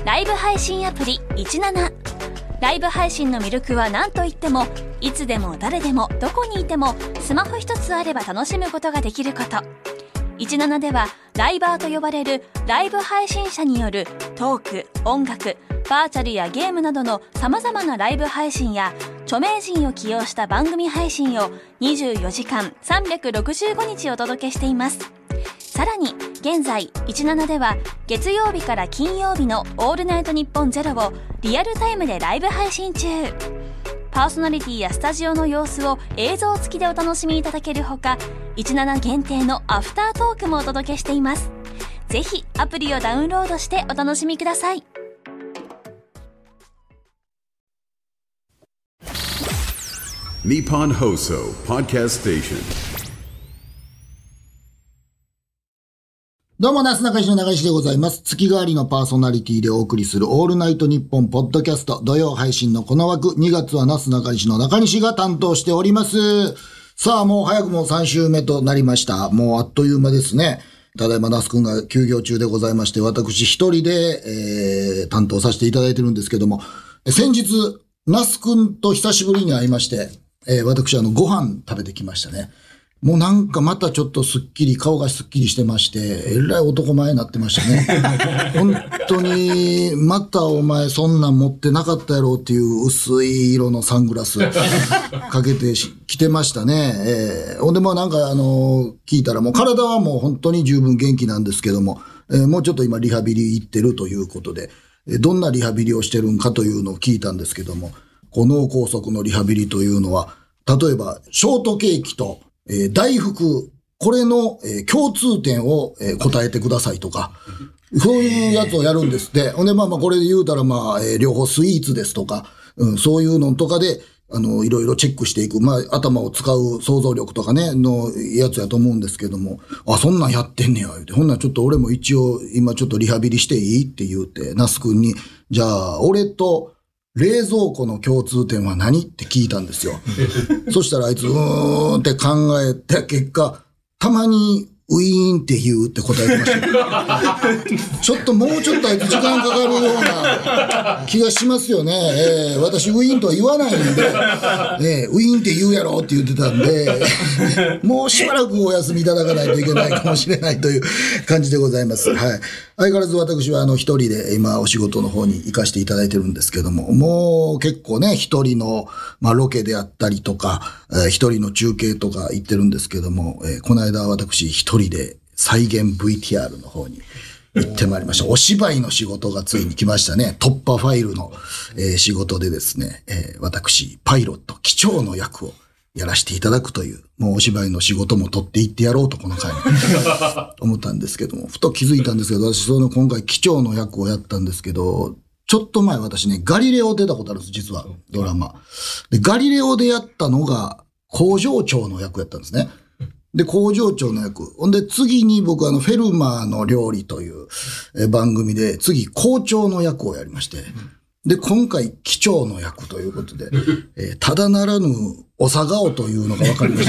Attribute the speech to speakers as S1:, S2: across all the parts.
S1: ライブ配信アプリ17。ライブ配信の魅力は何といっても、いつでも誰でもどこにいてもスマホ一つあれば楽しむことができること。17ではライバーと呼ばれるライブ配信者によるトーク、音楽、バーチャルやゲームなどの様々なライブ配信や著名人を起用した番組配信を24時間365日お届けしています。さらに現在17では月曜日から金曜日のオールナイトニッポンゼロをリアルタイムでライブ配信中。パーソナリティやスタジオの様子を映像付きでお楽しみいただけるほか、17限定のアフタートークもお届けしています。ぜひアプリをダウンロードしてお楽しみください。
S2: ニッポン放送ポッドキャストステーション。
S3: どうも、なすなかいしの長石でございます。月替わりのパーソナリティでお送りするオールナイトニッポンポッドキャスト土曜配信のこの枠、2月はなすなかいしの中西が担当しております。さあ、もう早くも3週目となりました。もうあっという間ですね。ただいま那須くんが休業中でございまして、私一人で、担当させていただいてるんですけども、先日、那須くんと久しぶりに会いまして、私ご飯食べてきましたね。もうなんかまたちょっと顔がすっきりしてまして、えらい男前になってましたね。本当に、またお前そんなん持ってなかったやろうっていう薄い色のサングラスかけてきてましたね。ほんでもなんか聞いたらもう体はもう本当に十分元気なんですけども、もうちょっと今リハビリ行ってるということで、どんなリハビリをしてるんかというのを聞いたんですけども、脳梗塞のリハビリというのは、例えばショートケーキと大福、これの共通点を答えてくださいとか、そういうやつをやるんですって。ほんでこれで言うたら両方スイーツですとか、そういうのとかでいろいろチェックしていく、頭を使う想像力とかねのやつやと思うんですけども、そんなんやってんねや言うて、ほんならちょっと俺も一応今ちょっとリハビリしていいって言うて、那須くんにじゃあ俺と冷蔵庫の共通点は何って聞いたんですよ。そしたらあいつって考えた結果、たまにウィーンって言うって答えてました。ちょっともうちょっとあいつ時間かかるような気がしますよね。私ウィーンとは言わないんで、ウィーンって言うやろって言ってたんで、もうしばらくお休みいただかないといけないかもしれないという感じでございます。はい。相変わらず私は一人で今お仕事の方に行かせていただいてるんですけども、もう結構ね、一人のロケであったりとか、一人の中継とか行ってるんですけども、この間私一人で再現 VTR の方に行ってまいりました。お芝居の仕事がついに来ましたね。突破ファイルの、仕事でですね、私パイロット機長の役をやらせていただくという、もうお芝居の仕事も取っていってやろうとこの回に思ったんですけども、ふと気づいたんですけど、私今回機長の役をやったんですけど、ちょっと前私ね、ガリレオ出たことあるんです、実は、ドラマ。で、ガリレオでやったのが工場長の役やったんですね。で、工場長の役。ほんで、次に僕フェルマーの料理という番組で、次、校長の役をやりまして、で、今回、機長の役ということで、ただならぬ、長顔というのが分かりました。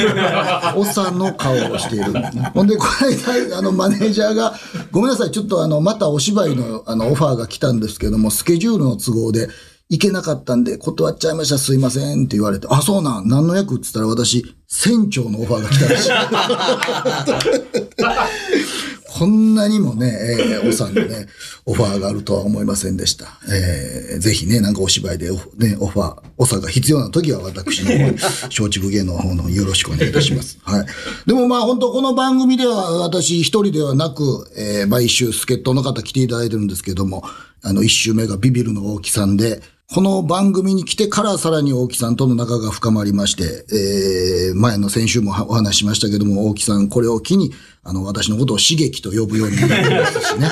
S3: 長の顔をしている。ほんで、この間、マネージャーが、ごめんなさい、ちょっとまたお芝居の、オファーが来たんですけども、スケジュールの都合で、行けなかったんで、断っちゃいました、すいませんって言われて、そうなん、何の役って言ったら私、船長のオファーが来たらしい。こんなにもね、おさんのね、オファーがあるとは思いませんでした。ぜひね、なんかお芝居でオファー、オファーが必要な時は私の方に、松竹芸能の方のよろしくお願いいたします。はい。でも本当この番組では私一人ではなく、毎週助っ人の方来ていただいてるんですけども、一週目がビビるの大木さんで、この番組に来てからさらに大木さんとの仲が深まりまして、先週もお話ししましたけども、大木さんこれを機に、私のことを刺激と呼ぶようになりましたしね。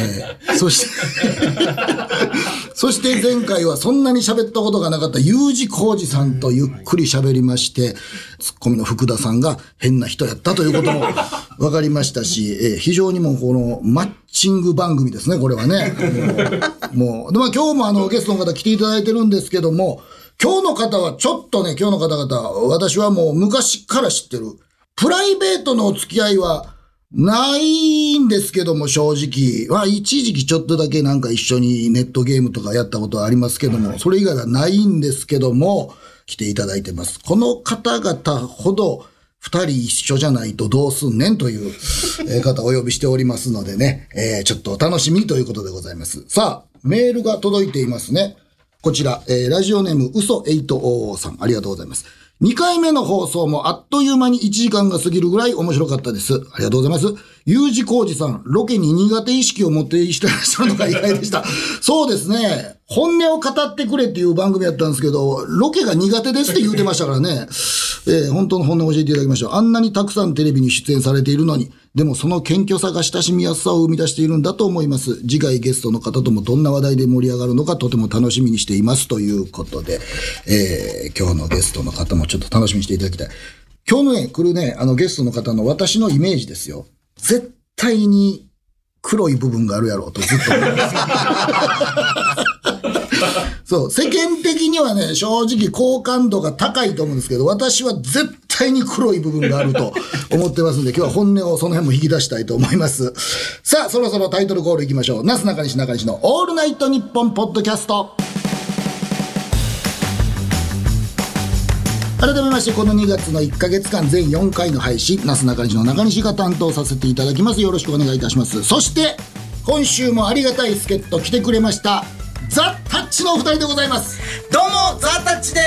S3: そして前回はそんなに喋ったことがなかった U 字工事さんとゆっくり喋りまして、ツッコミの福田さんが変な人やったということも分かりましたし、非常にもうこのマッチング番組ですね、これはね。もうで今日もゲストの方来ていただいてるんですけども、今日の方はちょっとね、今日の方々、私はもう昔から知ってる。プライベートのお付き合いは、 ないんですけども、正直。一時期ちょっとだけなんか一緒にネットゲームとかやったことはありますけども、それ以外はないんですけども、来ていただいてます。この方々ほど、二人一緒じゃないとどうすんねんという方をお呼びしておりますのでね、ちょっとお楽しみということでございます。さあ、メールが届いていますね。こちら、ラジオネーム嘘800さん、ありがとうございます。2回目の放送もあっという間に1時間が過ぎるぐらい面白かったです。ありがとうございます。U字工事さん、ロケに苦手意識を持っていらっしゃるのが意外でした。そうですね。本音を語ってくれっていう番組やったんですけど、ロケが苦手ですって言うてましたからね。本当の本音を教えていただきましょう。あんなにたくさんテレビに出演されているのに、でもその謙虚さが親しみやすさを生み出しているんだと思います。次回ゲストの方ともどんな話題で盛り上がるのかとても楽しみにしていますということで、今日のゲストの方もちょっと楽しみにしていただきたい。今日のね、来るね、ゲストの方の私のイメージですよ。絶対に黒い部分があるやろうとずっと思います。そう、世間的にはね、正直好感度が高いと思うんですけど、私は絶対に黒い部分があると思ってますんで、今日は本音をその辺も引き出したいと思います。さあ、そろそろタイトルコールいきましょう。なすなかにし中西のオールナイトニッポンポッドキャスト。改めまして、この2月の1ヶ月間全4回の配信、なすなかにしの中西が担当させていただきます。よろしくお願いいたします。そして、今週もありがたい助っ人来てくれました。ザ・タッチのお二人でございます。
S4: どうもザ・タッチです。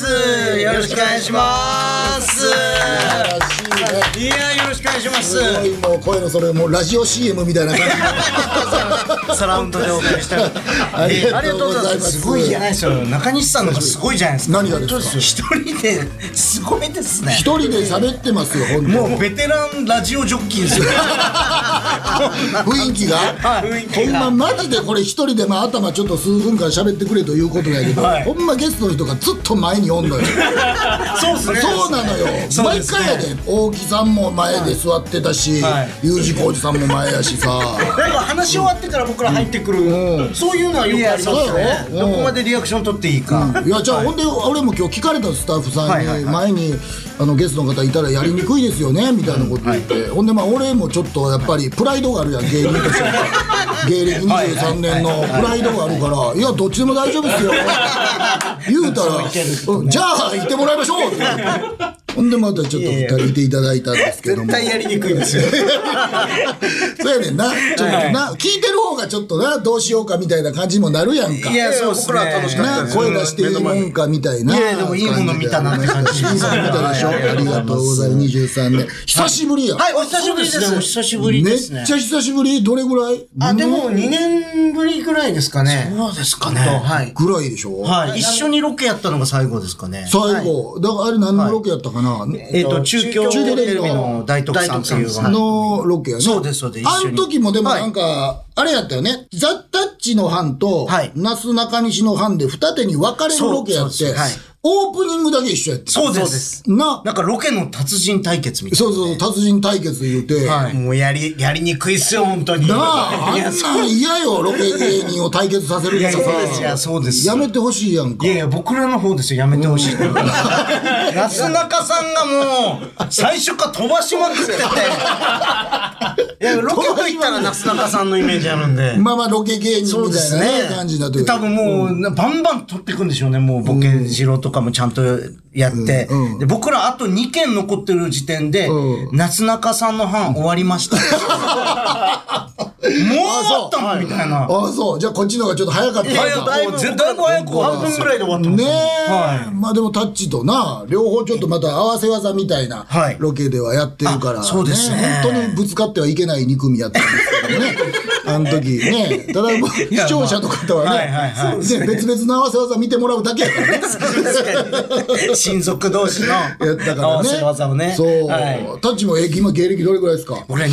S4: よろしくお願いします。いや、よろしくお願いします。
S3: すごい、もう声のそれもうラジオ CM みたいな感じ
S4: サラウンドでお送りしてありがとうございます。すごいじゃないですよ。中西さんのがすごいじゃないですか。
S3: 何がですか。
S4: 一人ですごいですね。
S3: 一人で喋ってますよ。本当
S4: もうベテランラジオジョッキーですよ。
S3: 雰囲気が、ほんまマジでこれ一人で頭ちょっと数分間喋ってくれということやけど、ほんまゲストの人がずっと前におんのよ。
S4: そうですね。
S3: そうなのよ。毎回やで、大木さんも前で座ってたし、U字工事さんも前やしさ。
S4: なんか話し終わってから僕ら入ってくる、そういうのはよくありますよね。どこまでリアクション取っていいか。
S3: いや、じゃあほんで俺も今日聞かれたスタッフさんに、前にゲストの方いたらやりにくいですよねみたいなこと言って、ほんで俺もちょっとやっぱりプライドがあるやん、芸人として芸歴23年のプライドがあるから、いやどっちでも大丈夫ですよ言うたら、じゃあ行ってもらいましょうってほんでまたちょっと2人いていただいたんですけども、
S4: 絶対やりにくいですよ。
S3: そうやねんな、ちょっとな、聞いてる方がちょっとな、どうしようかみたいな感じにもなるやんか。
S4: いや、そうっすね。僕らは楽しかったです。
S3: 声出していいもんかみたいな。
S4: いや、でもいいもの見たなって感じ。
S3: いいもの見たでしょ。ありがとうございます。23年。久しぶりや。
S4: はい、お久しぶりです。お久しぶりですね。
S3: めっちゃ久しぶり。どれぐらい？
S4: でも2年ぶりぐらいですかね。そうですかね。はい。
S3: ぐらいでしょ。
S4: はい。一緒にロケやったのが最後ですかね。
S3: 最後。だからあれ何のロケやったかな。
S4: 中京テレビの大徳さんっていう
S3: のロケやね。
S4: そうです、そうです。
S3: あの時もでもなんか、あれやったよね。ザ・タッチの班と、なすなかにしの班で二手に分かれるロケやって、オープニングだけ一緒やって。
S4: そうです。なんかロケの達人対決みたいな。
S3: そうそう、達人対決言うて。
S4: もうやりにくいっすよ、本当に。
S3: なあ、あんなん嫌よ、ロケ芸人を対決させるとかさ。
S4: そうですよ、そうです。
S3: やめてほしいやんか。
S4: いやいや、僕らの方ですよ、やめてほしい。なすなかさんがもう、最初から飛ばしまくってて。いや、ロケと言ったらなすなかさんのイメージあるんで。
S3: まあまあ、ロケ芸人みたいなね、感じになってる。
S4: 多分もう、バンバン撮ってくんでしょうね、もう、ボケしろとかもちゃんとやって。で、僕らあと2件残ってる時点で、なすなかさんの班終わりました。もう終わったのみたいな。
S3: ああ、そう。じゃあこっちの方がちょっと早かった。
S4: だいぶ早く半分ぐらいで終わったんですよ。
S3: ねえ。まあでもタッチとな、両方ちょっとまた合わせ技みたいなロケではやってるから。
S4: そうですね。
S3: 本当にぶつかってはいけない2組やったんですけどね。あの時ね。ただ視聴者の方はね、別々の合わせ技見てもらうだけやからね。
S4: 親族同士の合わせ技をね。
S3: そう。タッチも今芸歴どれぐらいですか？
S4: 俺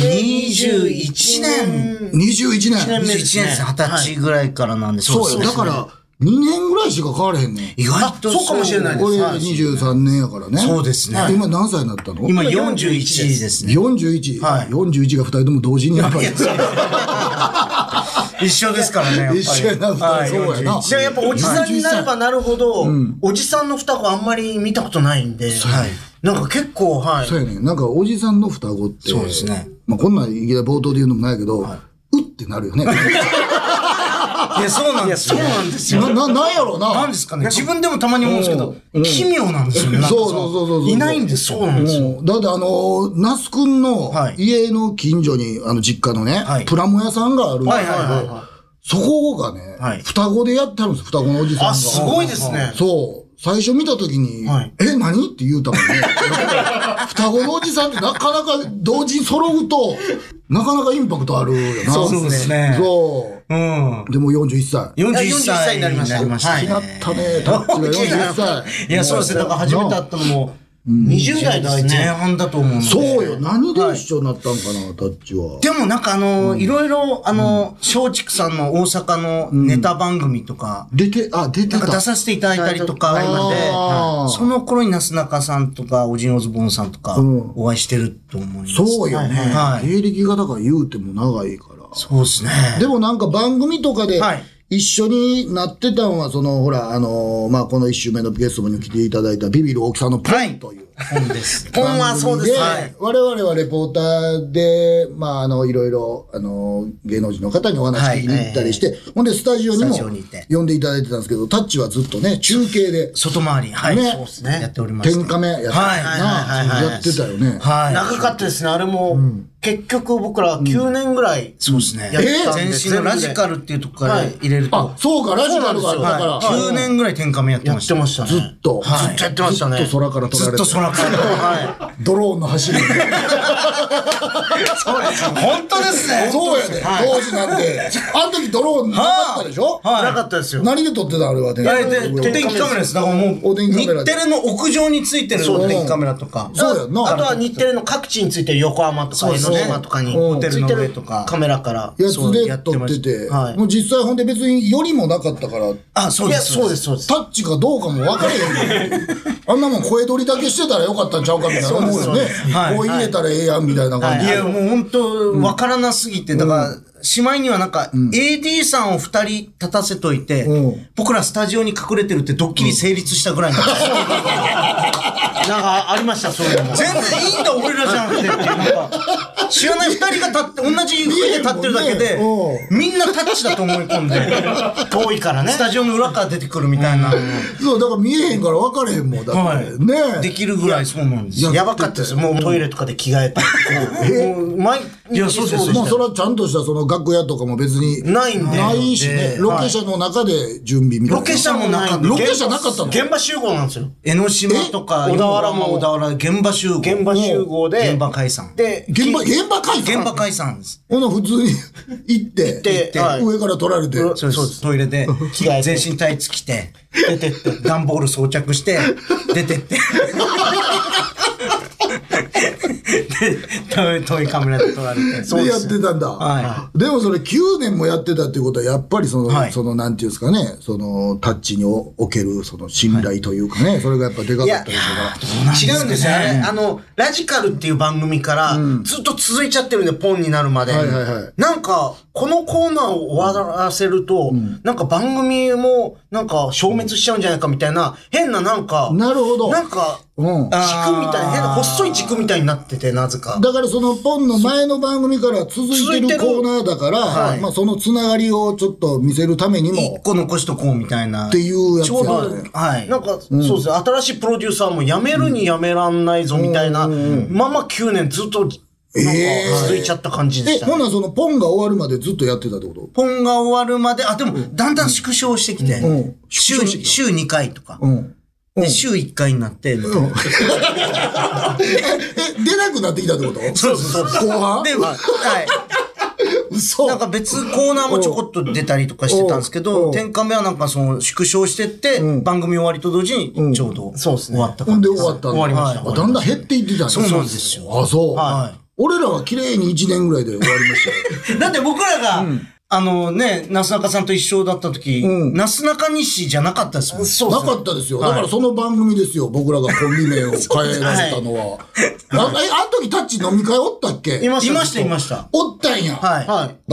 S4: 21年。
S3: 21年。
S4: 21年です。20歳ぐらいからなんで。
S3: そうよ。だから、2年ぐらいしか変われへんね。
S4: 意外とそうかもしれないです。
S3: これ23年やからね。そう
S4: ですね。
S3: 今何歳になったの？
S4: 今41ですね。
S3: 41。41が2人とも同時にやっぱり。
S4: 一緒ですからね。
S3: 一緒やな、2人。そうやな。
S4: じゃあやっぱおじさんになればなるほど、おじさんの双子あんまり見たことないんで。なんか結構、
S3: そうやね。なんかおじさんの双子って。
S4: そうですね。
S3: まあこんなんいきなり冒頭で言うのもないけど、うってなるよね。
S4: いや、そうなんですよ。そうなんですよ。
S3: なんやろうな。
S4: なんですかね。自分でもたまに思うんですけど、奇妙なんですよね。
S3: そう。
S4: いないんですよ。そうなんですよ。
S3: だって那須くんの家の近所に、実家のね、プラモ屋さんがあるんですけど、そこがね、双子でやってあるんです、双子のおじさんが。
S4: あ、すごいですね。
S3: そう。最初見たときに、何って言うたもんね。双子のおじさんってなかなか同時に揃うと、なかなかインパクトあるよな。
S4: そうですね。
S3: そう。でも41歳。
S4: 41歳になりました。
S3: 気になったね、タッチが41歳。
S4: いや、そうですね。だから初めて会ったのも、20代前半だと思うので。
S3: そうよ。何で一緒になったんかな、タッチは。
S4: でもなんかいろいろ、松竹さんの大阪のネタ番組とか、
S3: 出てた。
S4: なんか出させていただいたりとかありまして、その頃になすなかさんとか、オジンオズボーンさんとか、お会いしてると思います。
S3: そうよね。芸歴がだから言うても長いから。
S4: そうですね。
S3: でもなんか番組とかで、一緒になってたのは、ほら、まあ、この一週目のゲストに来ていただいたビビる大木さんのポンという。
S4: ポンです。ポンはそうです。
S3: 我々はレポーターで、まあ、いろいろ、芸能人の方にお話聞きに行ったりして、ほんで、スタジオにも呼んでいただいてたんですけど、タッチはずっとね、中継で。
S4: 外回り。はい。そうですね。やっておりました。
S3: 天カメやってたやってたよね。
S5: はい。長かったですね。あれも、結局僕ら9年ぐらい。
S4: そうですね。前身のラジカルっていうとこから入れると。
S3: あ、そうか、ラジカルがあるから。
S4: 9年ぐらい天カメやってました。
S5: やってましたね。
S3: ずっと。
S5: ずっとやってましたね。
S3: ずっと空から撮られて。
S4: ずっと空から。はい。
S3: ドローンの走り。
S4: 本当ですね。
S3: そうやね。当時なんて。あの時ドローンなかったでしょ？
S5: なかったですよ。
S3: 何で撮ってたあれはね。
S4: お天気カメラです。だからもう、日テレの屋上についてるお天気カメラとか。
S3: そうやんな。
S5: あとは日テレの各地についてる横浜とか江ノ島とかに
S4: ホテルの上とか
S5: カメラから
S3: やつで撮ってて、もう実際ほんで別によりもなかったから、
S4: あ、そうです。そうです。そうです。
S3: タッチがどうかも分かれへん。あんなもん声取りだけしてたらよかったんちゃうかみたいな思うよね。こう入れたらええやんみたいな感じ。
S4: いや、もう本当分からなすぎて、だから、しまいにはなんか、AD さんを2人立たせといて、僕らスタジオに隠れてるってドッキリ成立したぐらいなんですよ。
S5: なんかありました、そういうのも。
S4: 全然いいんだ、俺らじゃなくてっていう、なんか、知らない2人が立って、同じ服で立ってるだけで、みんなタッチだと思い込んで、
S5: 遠いからね。
S4: スタジオの裏から出てくるみたいな。
S3: そう、だから見えへんから分かれへんもん。だってね。
S4: できるぐらいそうなんですよ。
S5: やばかったですよ。もうトイレとかで着替えて。
S4: いや、そうです。
S3: もうそれはちゃんとしたその楽屋とかも別に
S5: ないんで。
S3: ないしね。ロケ車の中で準備みたいな。
S4: ロケ車もなかった。
S3: ロケ車なかったの？
S5: 現場集合なんですよ。
S4: 江ノ島とか、
S5: 小田原も、
S4: 現場集合。
S5: 現場集合で。
S4: 現場解散。
S5: で、
S3: 現場解散？
S4: 現場解散です。
S3: ほな、普通に行って、上から撮られて。
S4: そうです。トイレで、全身タイツ着て、出てって、段ボール装着して、出てって。で、遠いカメラで撮られて。
S3: そうやってたんだ。はい。でもそれ9年もやってたっていうことは、やっぱりその、なんていうんですかね、その、タッチにおける、その、信頼というかね、それがやっぱでかかったりとか。
S5: 違うんですよね。ラジカルっていう番組から、ずっと続いちゃってるんで、ポンになるまで。なんか、このコーナーを終わらせると、なんか番組も、なんか消滅しちゃうんじゃないかみたいな、変ななんか、
S3: なるほど。
S5: なんか、軸みたいな、変な細い軸みたいになってて、なぜか。
S3: だからそのポンの前の番組から続いてるコーナーだから、まあそのつながりをちょっと見せるためにも。
S4: 一個残しとこうみたいな。
S3: っていうやつ。
S5: ちょうど、はい。なんか、そうですね、新しいプロデューサーも辞めるに辞めらんないぞみたいな、まあまあ9年ずっと、なんか続いちゃった感じでした、
S3: ほなそのポンが終わるまでずっとやってたってこと？
S4: ポンが終わるまで、でも、だんだん縮小してきて、週2回とか。で、週1回になって、出な
S3: くなってきたってこと？
S4: そうそうそう。
S3: 後半？
S4: で、はい。嘘。なんか別コーナーもちょこっと出たりとかしてたんですけど、天カメはなんかその縮小してって、番組終わりと同時にちょうど終わった感じです。
S3: ほんで終わったんだ。
S5: 終わりました。
S3: だんだん減っていってたんです
S4: そうなんですよ。
S3: あ、そう。はい。俺らは綺麗に1年ぐらいで終わりましたよ。
S4: だって僕らが、なすなかさんと一緒だった時、なすなか西じゃなかったですもん。
S3: そうなかったですよ。だからその番組ですよ。僕らがコンビ名を変えられたのは。あの時タッチ飲み会おったっけ？
S4: いました。
S3: おったんや。
S4: はい。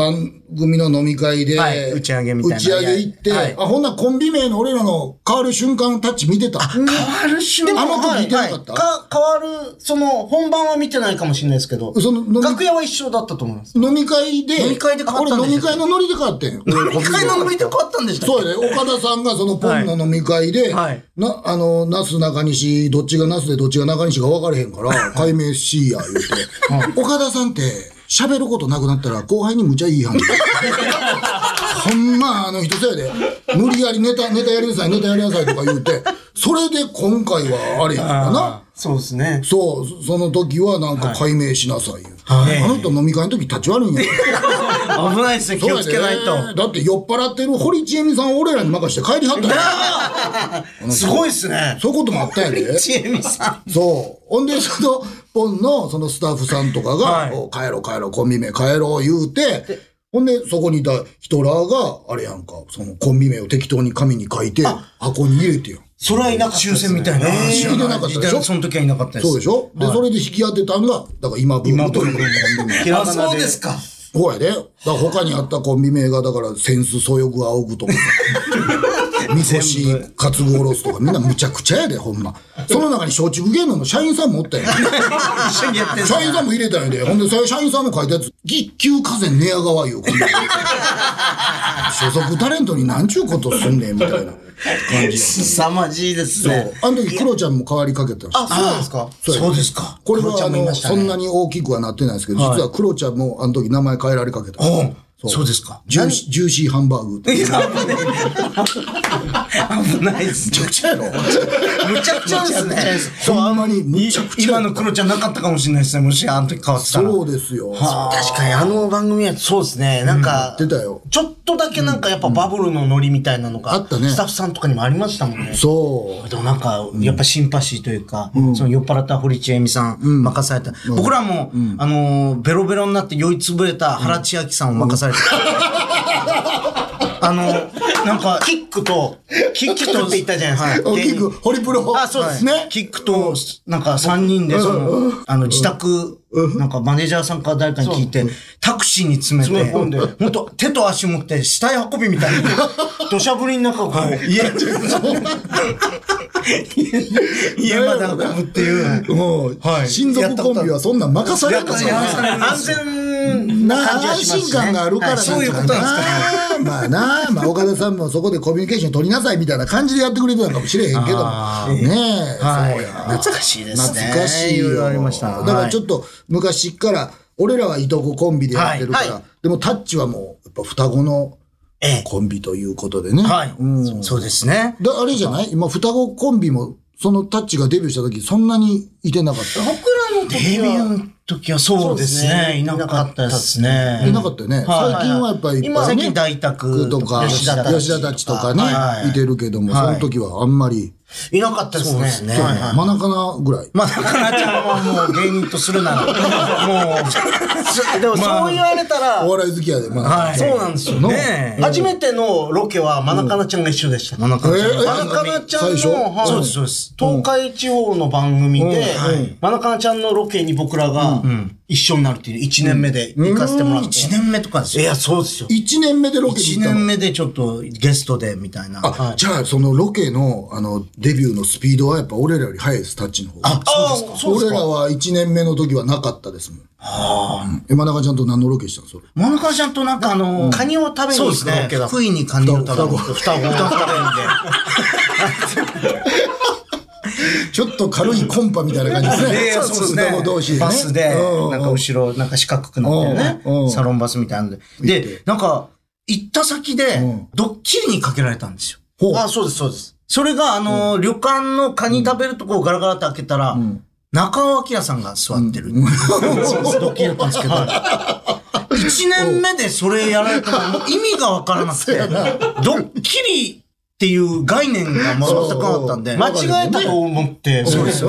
S3: 組の飲み会で、
S4: 打ち上げみたいな。
S3: 打ち上げ行って、ほんなコンビ名の俺らの変わる瞬間タッチ見てた。
S4: 変わる瞬間。
S3: あの時見てなかった？
S5: 変わる、本番は見てないかもしれないですけど、楽屋は一緒だったと思います。
S3: 飲み会で変わったんですよ。俺飲み会のノリで変わってんよ。
S5: 飲み会のノリで変わったんでしたっけ？
S3: そうやね。岡田さんがそのポンの飲み会で、ナス中西、どっちがナスでどっちが中西が分かれへんから、解明しや、言うて。岡田さんって、喋ることなくなったら後輩にむちゃいいやん。ほんま人そうやで。無理やりネタやりなさいとか言うて、それで今回はあれやからな。
S5: そうですね。
S3: そう、その時はなんか解明しなさいよ。あの人飲み会の時立ち悪いんや
S4: から。危ないですね、気をつけないと。
S3: だって酔っ払ってる堀ちえみさんを俺らに任して帰りはった
S5: んすごいっすね。
S3: そういうこともあったんやで。
S5: 堀ちえみさん。
S3: そう。ほんで、ポンのそのスタッフさんとかが、帰ろう、コンビ名帰ろう言うて、ほんで、そこにいた人らが、あれやんか、そのコンビ名を適当に紙に書いて、箱に入れてよ。
S5: それはいなかった。
S4: 抽選みたいな。
S3: いなかったでしょ？
S4: その時はいなかったです。
S3: そうでしょ？で、それで引き当てたんが、だから今ブームというコンビ名。
S5: あ、そうですか。
S3: そうやで。だから他にあったコンビ名が、だから、センスそよぐあおぐとか、みこし、担ぐおろすとか、みんなむちゃくちゃやで、ほんま。その中に松竹芸能の社員さんもおったやん。
S4: 一緒にやってん
S3: 社員さんも入れたんやで。ほんで、社員さんの書いたやつ、月給風寝屋川いうコンビ名。所属タレントになんちゅうことすんねん、みたいな。感じ。
S5: 凄まじいですね。
S3: そう。あの時、クロちゃんも変わりかけてた
S5: し。あ、そうなんですか？
S4: そうですか。
S3: これはそんなに大きくはなってないですけど、実はクロちゃんもあの時名前変えられかけた。
S4: そうですか。
S3: ジューシーハンバーグ。
S4: 危ないです。
S3: むちゃくちゃやろ。
S5: むちゃくちゃですね。
S3: そう、あんまりむちゃくちゃ。
S4: 今のクロちゃんなかったかもしれないですね。もしあの時変わってたら。
S3: そうですよ。
S5: 確かにあの番組はそうですね。なんか、
S3: 出たよ。
S5: ちょっとだけなんかやっぱバブルのノリみたいなのが、
S3: あったね。
S5: スタッフさんとかにもありましたもんね。
S3: そう。
S5: でもなんか、やっぱシンパシーというか、その酔っ払った堀ちえみさん任された。僕らも、ベロベロになって酔いつぶれた原千秋さんを任されてた。なんか、キックとって言ったじゃないですか。
S3: キック、ホリプロ。
S5: あ、そうですね。
S4: キックと、なんか3人で、自宅、なんかマネージャーさんか誰かに聞いて、タクシーに詰め込んで、ほんと手と足持って死体運びみたいに、土砂降りの中を家まで運ぶっていう。
S3: もう、親族コンビはそんなん任されるの
S5: 安全な感じはしますね。
S3: 安心感があるから
S4: そういうことなんですか。
S3: まあ岡田さんもそこでコミュニケーション取りなさいみたいな感じでやってくれてたかもしれへんけども。ねえ。そうや。
S5: 懐かしいですね。
S3: 懐かしいよ。
S4: いろいろありました。
S3: だからちょっと昔から俺らはいとこコンビでやってるから、でもタッチはもうやっぱ双子のコンビということでね。
S4: はい。そうですね。
S3: あれじゃない？今双子コンビもそのタッチがデビューした時そんなにいてなかった。
S5: 僕らの
S4: デビューの時はそうですね。いなかったですね。
S3: いなかったよね。最近はやっぱり
S4: 今最近大田
S3: とか吉田たちとかね、いてるけども、その時はあんまり。
S5: いなかったですね。そうですね。
S3: マナカナぐらい。
S4: マナカナちゃんはもう芸人とするなら、もう、
S5: でもそう言われたら、
S3: お笑い好きやで、マナカナ。
S5: そうなんですよね。初めてのロケはマナカナちゃんが一緒でした。
S4: マナカナ
S5: ちゃんの、
S4: そうです、そうです。
S5: 東海地方の番組で、マナカナちゃんのロケに僕らが一緒になるっていう1年目で行かせてもらって。
S4: 1年目とかですよ。
S5: いや、そうですよ。
S3: 1年目でロケに行ったの？
S4: 1年目でちょっとゲストでみたいな。
S3: じゃあそのロケのデビューのスピードはやっぱ俺らより速いです、タッチの方が。
S5: そうですか。
S3: 俺らは1年目の時はなかったですもん。マナカちゃんと何のロケしたのそれ？
S4: マナカちゃんとなんか
S5: カニを食べに行くロケだ。
S4: 福井にカニを食べに行く。双子で。
S3: ちょっと軽いコンパみたいな感じですね。
S4: そうですね。
S3: 双子同士でね。
S4: バスで、なんか後ろ、なんか四角くなってるね。サロンバスみたいなので。で、なんか、行った先で、ドッキリにかけられたんですよ。
S5: あ、そうです、そうです。
S4: それが、旅館のカニ食べるとこをガラガラって開けたら、中尾明さんが座ってる。ドッキリだったんですけど、1年目でそれやられたら、もう意味がわからなくて、ドッキリっていう概念が全くなかったんで。
S5: 間違えたと思って。
S4: そうですよ。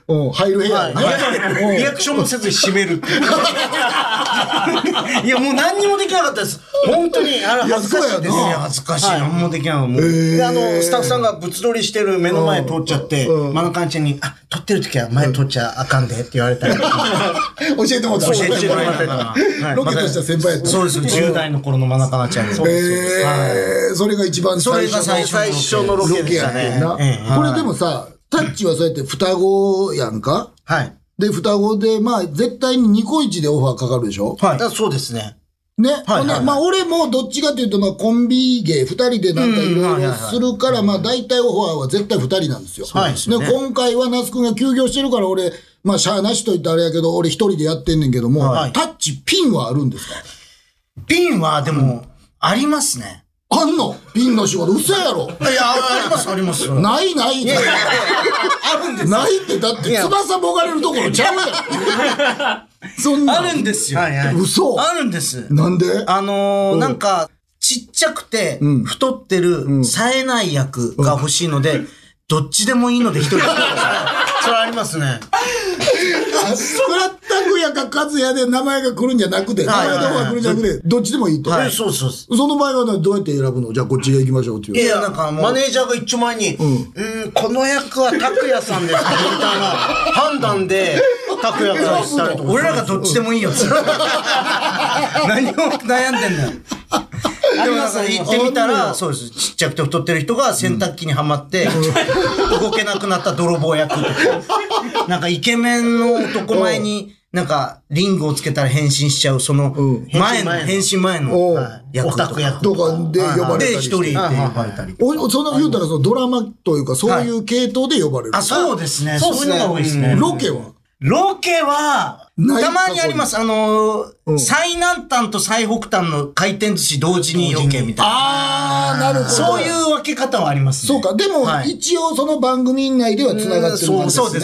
S3: 入る部屋ね。
S5: リアクションもせずに閉めるっていう。いや、もう何にもできなかったです。本当に、あれ恥ずかしいですね。恥ずかしい。何もできない。もう。で、スタッフさんが物撮りしてる目の前通っちゃって、真中ちゃんに、撮ってる時は前通っちゃあかんでって言われたり。
S3: 教えてもらった。
S5: 教えてもらったりとか。
S3: ロケとしては先輩やった。
S5: そうです。10代の頃の真中ちゃん。
S3: それが一番最初
S5: のロケでしたね。
S3: これでもさ、タッチはそうやって双子やんか？
S5: はい。
S3: で、双子で、まあ、絶対にニコイチでオファーかかるでしょ？
S5: はい。そうですね。
S3: ね。まあ、俺もどっちかというと、まあ、コンビ芸、二人でなんかいろいろするから、まあ、大体オファーは絶対二人なんですよ。
S5: はい。
S3: で、今回は那須くんが休業してるから、俺、まあ、しゃあなしと言ったらあれやけど、俺一人でやってんねんけども、タッチピンはあるんですか？
S5: ピンは、でも、ありますね。
S3: あんの？ピンの仕事、嘘やろ？
S5: いや、あります、あります。
S3: ない。あるんです。ないって、だって、翼もがれるところちゃうやん。そんな。
S5: あるんですよ。
S3: 嘘？
S5: あるんです。
S3: なんで？
S5: なんか、ちっちゃくて、太ってる、冴えない役が欲しいので、どっちでもいいので一人で。それありますね。
S3: それは拓也か和也で名前が来るんじゃなくて、名前の方が来るんじゃなくて、どっちでもいいと。
S5: そう。
S3: その場合はどうやって選ぶの？じゃあこっちで行きましょうっていう。
S5: いや、なんかマネージャーが一丁前に、この役は拓也さんですかみたいな判断で、拓也がしたりとか。俺らがどっちでもいいよ。何を悩んでんだよ。でもなんか行ってみたら、そうです。ちっちゃくて太ってる人が洗濯機にはまって、動けなくなった泥棒役とか。なんかイケメンの男前に、なんかリングをつけたら変身しちゃう、その変身前の役とか。
S3: とかで呼ばれたりして。
S5: で、一人で呼ばれたり。
S3: その言うたらそのドラマというか、そういう系統で呼ばれる。
S5: あ、そうですね。そういうのが多いですね。ロケは、たまにあります。最南端と最北端の回転寿司同時にロケみたいな。
S3: なるほど。
S5: そういう分け方はありますね。
S3: そうか。でも、一応その番組内では繋がってるんですね。
S5: そうです。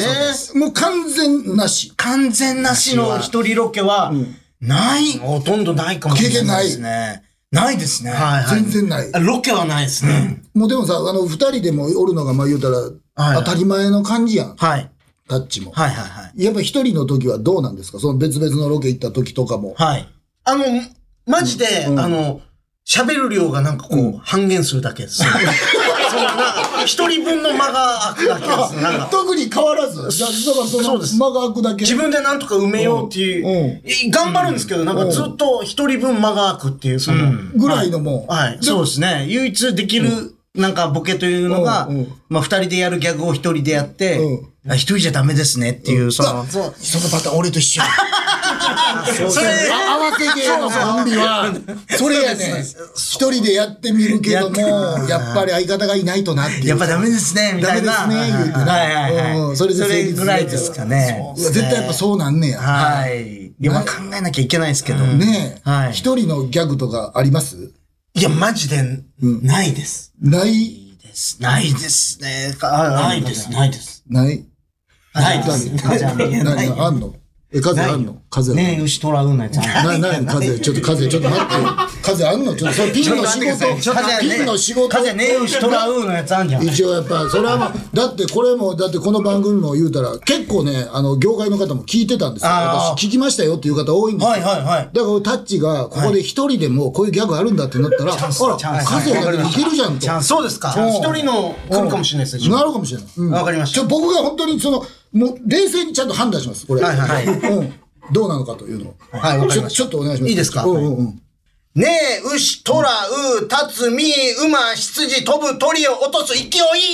S3: もう完全なし。
S5: 完全なしの一人ロケは、ない。ほとんどないかもしれないですね。ないですね。
S3: 全然ない。
S5: ロケはないですね。
S3: もうでもさ、二人でもおるのが、まあ言うたら、当たり前の感じやん。
S5: はい。
S3: タッチも。やっぱ一人の時はどうなんですか？その別々のロケ行った時とかも。
S5: はい。マジで、喋る量がなんかこう、半減するだけです。一人分の間が空くだけです。なんか
S3: 特に変わらず。だからその間が空くだけ。
S5: 自分でなんとか埋めようっていう。頑張るんですけど、なんかずっと一人分間が空くっていう、その。
S3: ぐらいのも。
S5: はい。そうですね。唯一できる、なんかボケというのが、まあ二人でやるギャグを一人でやって、一人じゃダメですねっていう、その
S3: パターン俺と一緒。それ、合わせ芸のコンビは、それやね。一人でやってみるけども、やっぱり相方がいないとなっていう。
S5: やっぱダメですね、みたいな。
S3: ダメですね、言うてな。
S5: はい。それぐらいですかね。
S3: 絶対やっぱそうなんねや。
S5: はい。いや、まあ考えなきゃいけないですけど。
S3: ねえ。一人のギャグとかあります？
S5: いや、マジで、ないです。
S3: ない
S5: です。ないですね。ないです。ないです。
S3: ない
S5: ないです。
S3: 何あんの？風あんの？風
S5: ねえ、牛トラウンのやつ。
S3: 何風ちょっと待って。風あんの？ちょっとそれピンの仕事。ピンの仕事。
S5: 風ねえ、牛トラウンのやつあんじゃん。
S3: 一応やっぱ、それはもう、だってこの番組も言うたら、結構ね、業界の方も聞いてたんですよ。私聞きましたよっていう方多いんですよ。
S5: はい。だ
S3: からタッチが、ここで一人でもこういうギャグあるんだってなったら、あら、風だけでいけるじゃんと。
S5: そうですか。一人の来るかもしれないですね。
S3: なるかもしれない。
S5: わかりました。
S3: 僕が本当にもう冷静にちゃんと判断します。これ。どうなのかというのを。
S5: はい、わかりました。
S3: ちょっとお願いします。
S5: いいですか？ねえ、牛、トラ、立つ、み、馬、羊、飛ぶ、鳥を落とす勢い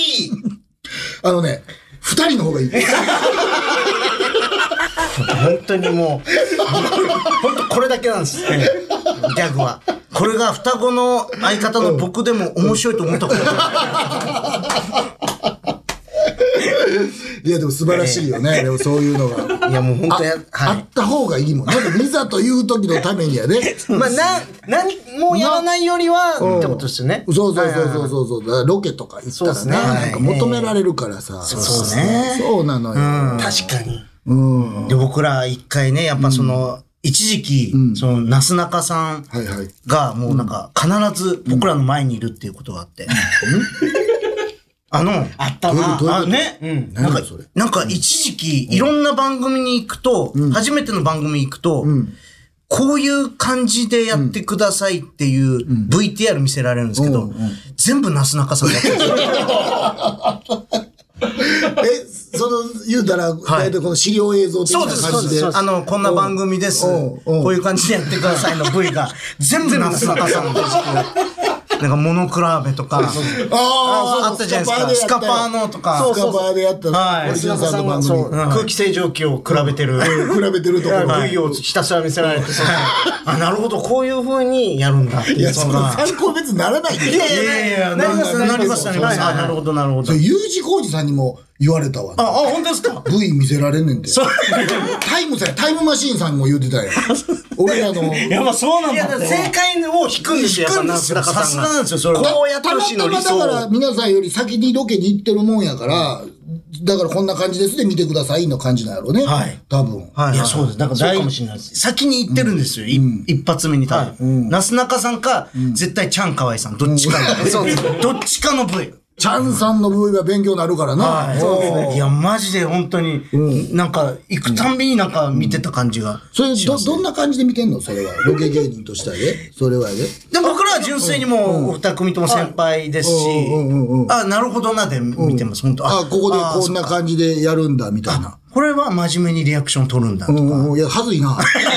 S3: 二人の方がいい。
S5: 本当にもう、本当これだけなんです。ギャグは。これが双子の相方の僕でも面白いと思ったことない。
S3: いやでも素晴らしいよね。でもそういうのが。
S5: いやもう本当
S3: あった方がいいもん。なんかいざという時のためにはね。
S5: まあ何もやらないよりはってことですよね。
S3: そう。だからロケとか行ったらね、なんか求められるからさ。
S5: そうですね。
S3: そうなのよ。
S5: 確かに。で僕ら一回ね、やっぱ一時期、なすなかさんがもうなんか必ず僕らの前にいるっていうことがあって。 あったな。
S4: ね。
S5: なんか一時期、いろんな番組に行くと、初めての番組行くと、こういう感じでやってくださいっていう VTR 見せられるんですけど、全部なすなかさんやってるんですよ。
S3: 言うたら、大体この資料映像的な感じで。
S5: そうです。こんな番組です。こういう感じでやってくださいの V が、全部なすなかさんです。なんか、モノクラベとか、あったじゃないですか。スカパーのとか。
S3: スカパーでやった、
S5: 森
S3: 島さんの番組。
S5: 空気清浄機を比べてる。
S3: 比べてるところ。
S5: V をひたすら見せられて、なるほど、こういう風にやるんだっていう。
S3: いや、その参考別にならないでしょ。
S5: いや、なります。なるほど。
S3: U 字工事さんにも言われたわ。
S5: 本当ですか？
S3: V 見せられんねんて。タイムマシーンさんも言うてたよ。俺らの。
S4: やっぱそうなんだ。
S5: 正解を引くんですよ。さすがなんですよ、それ。こうやってほしいの理想。
S3: だから皆さんより先にロケに行ってるもんやから、だからこんな感じですで見てくださいの感じなんやろうね。
S5: はい。
S3: 多分。
S5: いや、そうです。だからそうかもしれないです。先に行ってるんですよ。一発目に多分。なすなかさんか、絶対チャンカワイさん。どっちかの。どっちかの V。
S3: チャンさんの V は勉強になるからな。
S5: いや、マジで本当に、なんか、行くたんびになんか見てた感じが。
S3: それ、どんな感じで見てんのそれは。ロケ芸人としてはね。それはね。
S5: で、僕らは純粋にもう、お二組とも先輩ですし、なるほどなで見てます、本当。
S3: ここでこんな感じでやるんだ、みたいな。
S5: これは真面目にリアクション取るんだとか。
S3: いや、はずいな。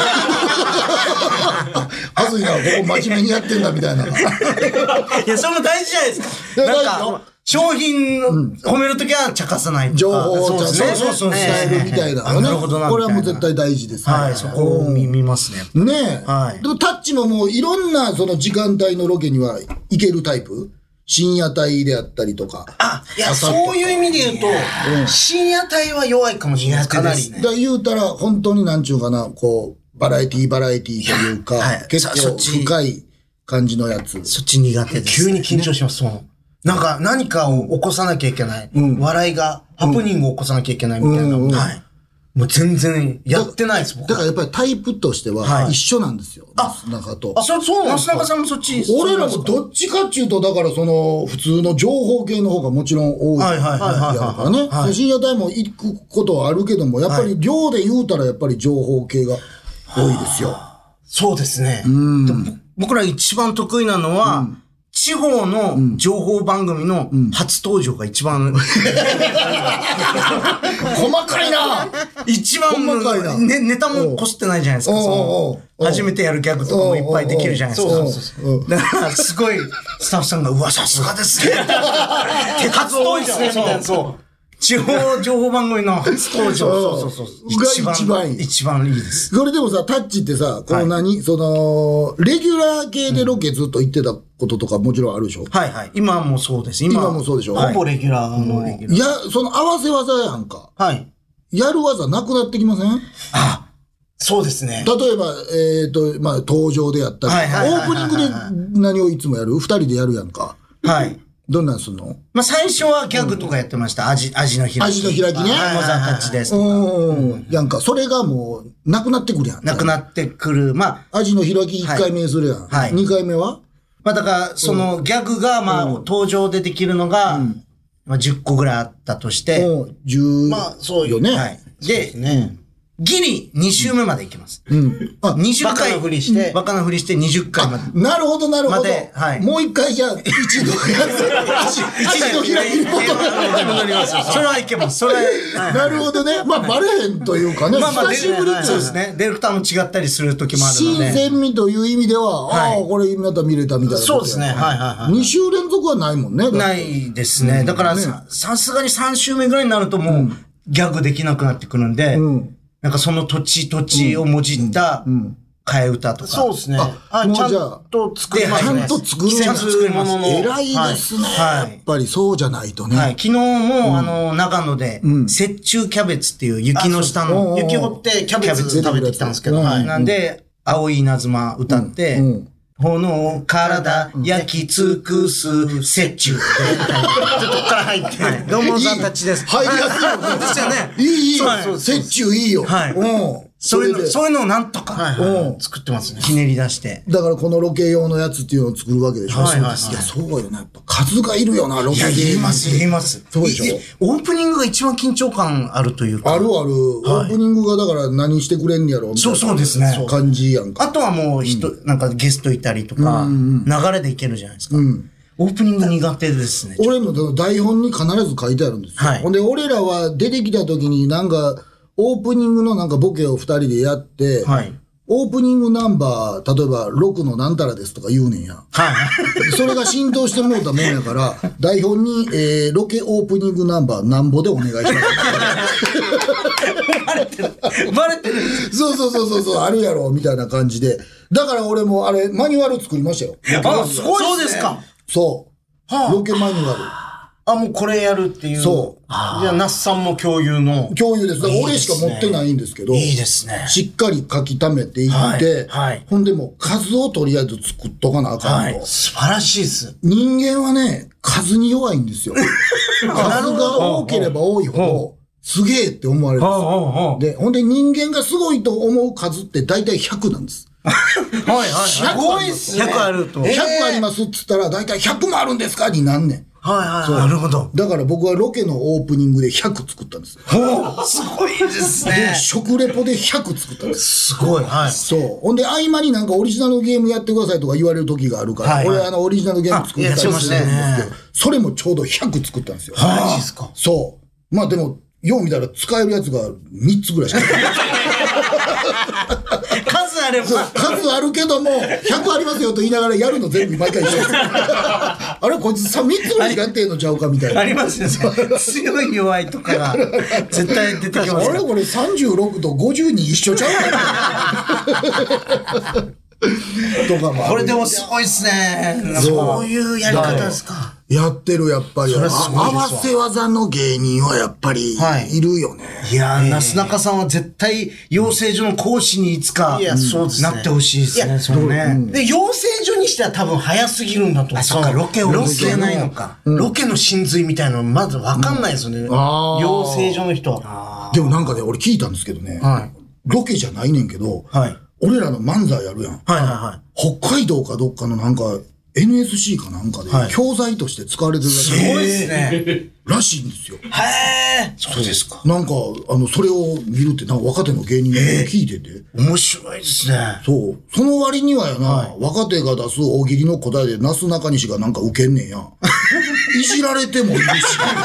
S3: はずいな、ここ真面目にやってんだ、みたいな。い
S5: や、それも大事じゃないですか。なんか、商品褒めるときは茶化さないとか。
S3: 情報を伝えるみたいな。
S5: なるほどな。
S3: これはもう絶対大事です。
S5: はい、そこを見ますね。
S3: ねえ。でもタッチももういろんなその時間帯のロケには行けるタイプ？深夜帯であったりとか。
S5: いや、そういう意味で言うと、深夜帯は弱いかもしれない。かなりね。
S3: だ言うたら、本当になんちゅうかな、こう、バラエティというか、結構深い感じのやつ。
S5: そっち苦手です。急に緊張します、なんか何かを起こさなきゃいけない。笑いが、ハプニングを起こさなきゃいけないみたいな。はい。もう全然やってないです、僕。
S3: だからやっぱりタイプとしては一緒なんですよ。中と。
S5: そうなんですか。なすなかさんもそっち。
S3: 俺らもどっちかっていうと、だからその、普通の情報系の方がもちろん多い。からね。深夜帯も行くことはあるけども、やっぱり量で言うたらやっぱり情報系が多いですよ。
S5: そうですね。僕ら一番得意なのは、地方の情報番組の初登場が一番、
S3: 細かいな
S5: 一番細かいな、ネタもこすってないじゃないですか。初めてやるギャグとかもいっぱいできるじゃないですか。だからすごいスタッフさんが、うわ、さすがですね。初登場みたいな。地方情報番組の初登場。そう。一番いいです。
S3: これでもさ、タッチってさ、このその、レギュラー系でロケずっと行ってたこととかもちろんあるでしょ？
S5: はい。今もそうです。
S3: 今もそうでしょ？
S5: ほぼレギュラーのレギュラー。
S3: いや、その合わせ技やんか。
S5: はい。
S3: やる技なくなってきません？
S5: そうですね。
S3: 例えば、登場でやったり、オープニングで何をいつもやる？二人でやるやんか。
S5: はい。
S3: どんなんすんの？
S5: 最初はギャグとかやってました。味の開き。
S3: 味の開きね。
S5: モザタッチですとか。
S3: やんか、それがもう、なくなってくるやん。
S5: なくなってくる。
S3: 味の開き1回目にするやん。2回目は？
S5: だから、そのギャグが、登場でできるのが、10個ぐらいあったとして。
S3: 10。
S5: そうよね。はい。で、ギリ2週目までいきます。20回。バカなふりして20回まで。
S3: なるほど。もう一回じゃあ、一度開きポット。
S5: それはいけます。それ。
S3: なるほどね。バレへんというかね。久しぶり
S5: そうですね。ディレクターも違ったりする時もあるので。
S3: 新鮮味という意味では、これまた見れたみたいな。
S5: そうですね。
S3: 2週連続はないもんね。
S5: ないですね。だから、さすがに3週目ぐらいになるともう、ギャグできなくなってくるんで、なんかその土地をもじった替え歌とか。
S4: そうですね。ちゃんと作りますね。
S3: ちゃんと作るものの。偉いですね。やっぱりそうじゃないとね。
S5: 昨日も長野で、雪中キャベツっていう雪の下の、
S4: 雪掘ってキャベツ食べてきたんですけど。
S5: なんで、青い稲妻歌って、炎体焼き尽くす雪中って。ちょっとこっから入って。どうもさんたちです。
S3: 入りやすいよね。
S5: ですよね。
S3: いいよ。雪中いいよ。
S4: そういうのをなんとか、
S5: 作ってますね。
S4: ひねり出して。
S3: だからこのロケ用のやつっていうのを作るわけでしょ。いや、そうよな。やっぱ数がいるよな、ロケ
S4: いや、言います。
S3: そうでしょ。
S4: オープニングが一番緊張感あるというか。
S3: ある。オープニングがだから何してくれんやろみたいな。
S4: そうですね。
S3: 感じやんか。
S4: あとはもうなんかゲストいたりとか、流れでいけるじゃないですか。オープニング苦手ですね。
S3: 俺も台本に必ず書いてあるんですよ。ほんで、俺らは出てきた時になんか、オープニングのなんかボケを2人でやって、オープニングナンバー、例えば6のなんたらですとか言うねんや。それが浸透してもうたもんやから、台本に、ロケオープニングナンバーなんぼでお願いします。
S4: バレてる。
S3: そう、あるやろ、みたいな感じで。だから俺もマニュアル作りましたよ。
S4: すごいですか。
S3: そう。ロケマニュアル。
S5: もうこれやるっていう。そう。じゃあ、那須さんも共有の。
S3: 共有です。だから俺しか持ってないんですけど。
S4: いいですね。
S3: しっかり書き溜めていって、ほんでもう数をとりあえず作っとかなあかんと。
S4: 素晴らしいです。
S3: 人間はね、数に弱いんですよ。数が多ければ多いほど、すげえって思われるんですよ。で、ほんで人間がすごいと思う数って大体100なんです。
S4: すごいっすね。100あると。
S3: 100ありますっつったら大体100もあるんですかになんねん。
S4: なるほど。
S3: だから僕はロケのオープニングで100作ったんです。
S4: すごいですね。
S3: で、食レポで100作ったんです。
S4: すごい。
S3: そう。ほんで、合間になんかオリジナルゲームやってくださいとか言われる時があるから、俺オリジナルゲーム作ったりするんですけど、それもちょうど100作ったんですよ。
S4: マジですか。
S3: そう。まあでも、よう見たら使えるやつが3つぐらいしかない。
S4: 数あれば。
S3: 数あるけども、100ありますよと言いながらやるの全部毎回一緒です。あれこいつ3つぐらいしかやってんのちゃうかみたいな。
S4: ありますよね。強い弱いとかが絶対出てきます。
S3: あれこれ36と52一緒ちゃうかとかも。
S4: これでもすごいっすね。そういうやり方ですか。
S3: やってる、やっぱり。合わせ技の芸人はやっぱりいるよね。
S4: いやー、なすなかさんは絶対養成所の講師にいつかなってほしいですね。そうね。
S5: で、養成所にしては多分早すぎるんだと思う。
S4: そうか、ロケを教えないのか。
S5: ロケの真髄みたいなのまずわかんないですよね。養成所の人は。
S3: でもなんかね、俺聞いたんですけどね。ロケじゃないねんけど、俺らの漫才やるやん。北海道かどっかのなんか、NSC かなんかで教材として使われてるらしい。
S4: すごいですね。
S3: らしいんですよ。
S4: へー。そうですか。
S3: なんか、それを見るって、なんか若手の芸人が聞いてて。
S4: 面白いですね。
S3: そう。その割にはやな、若手が出す大喜利の答えで、なすなかにしがなんか受けんねんや。いじられてもいいし。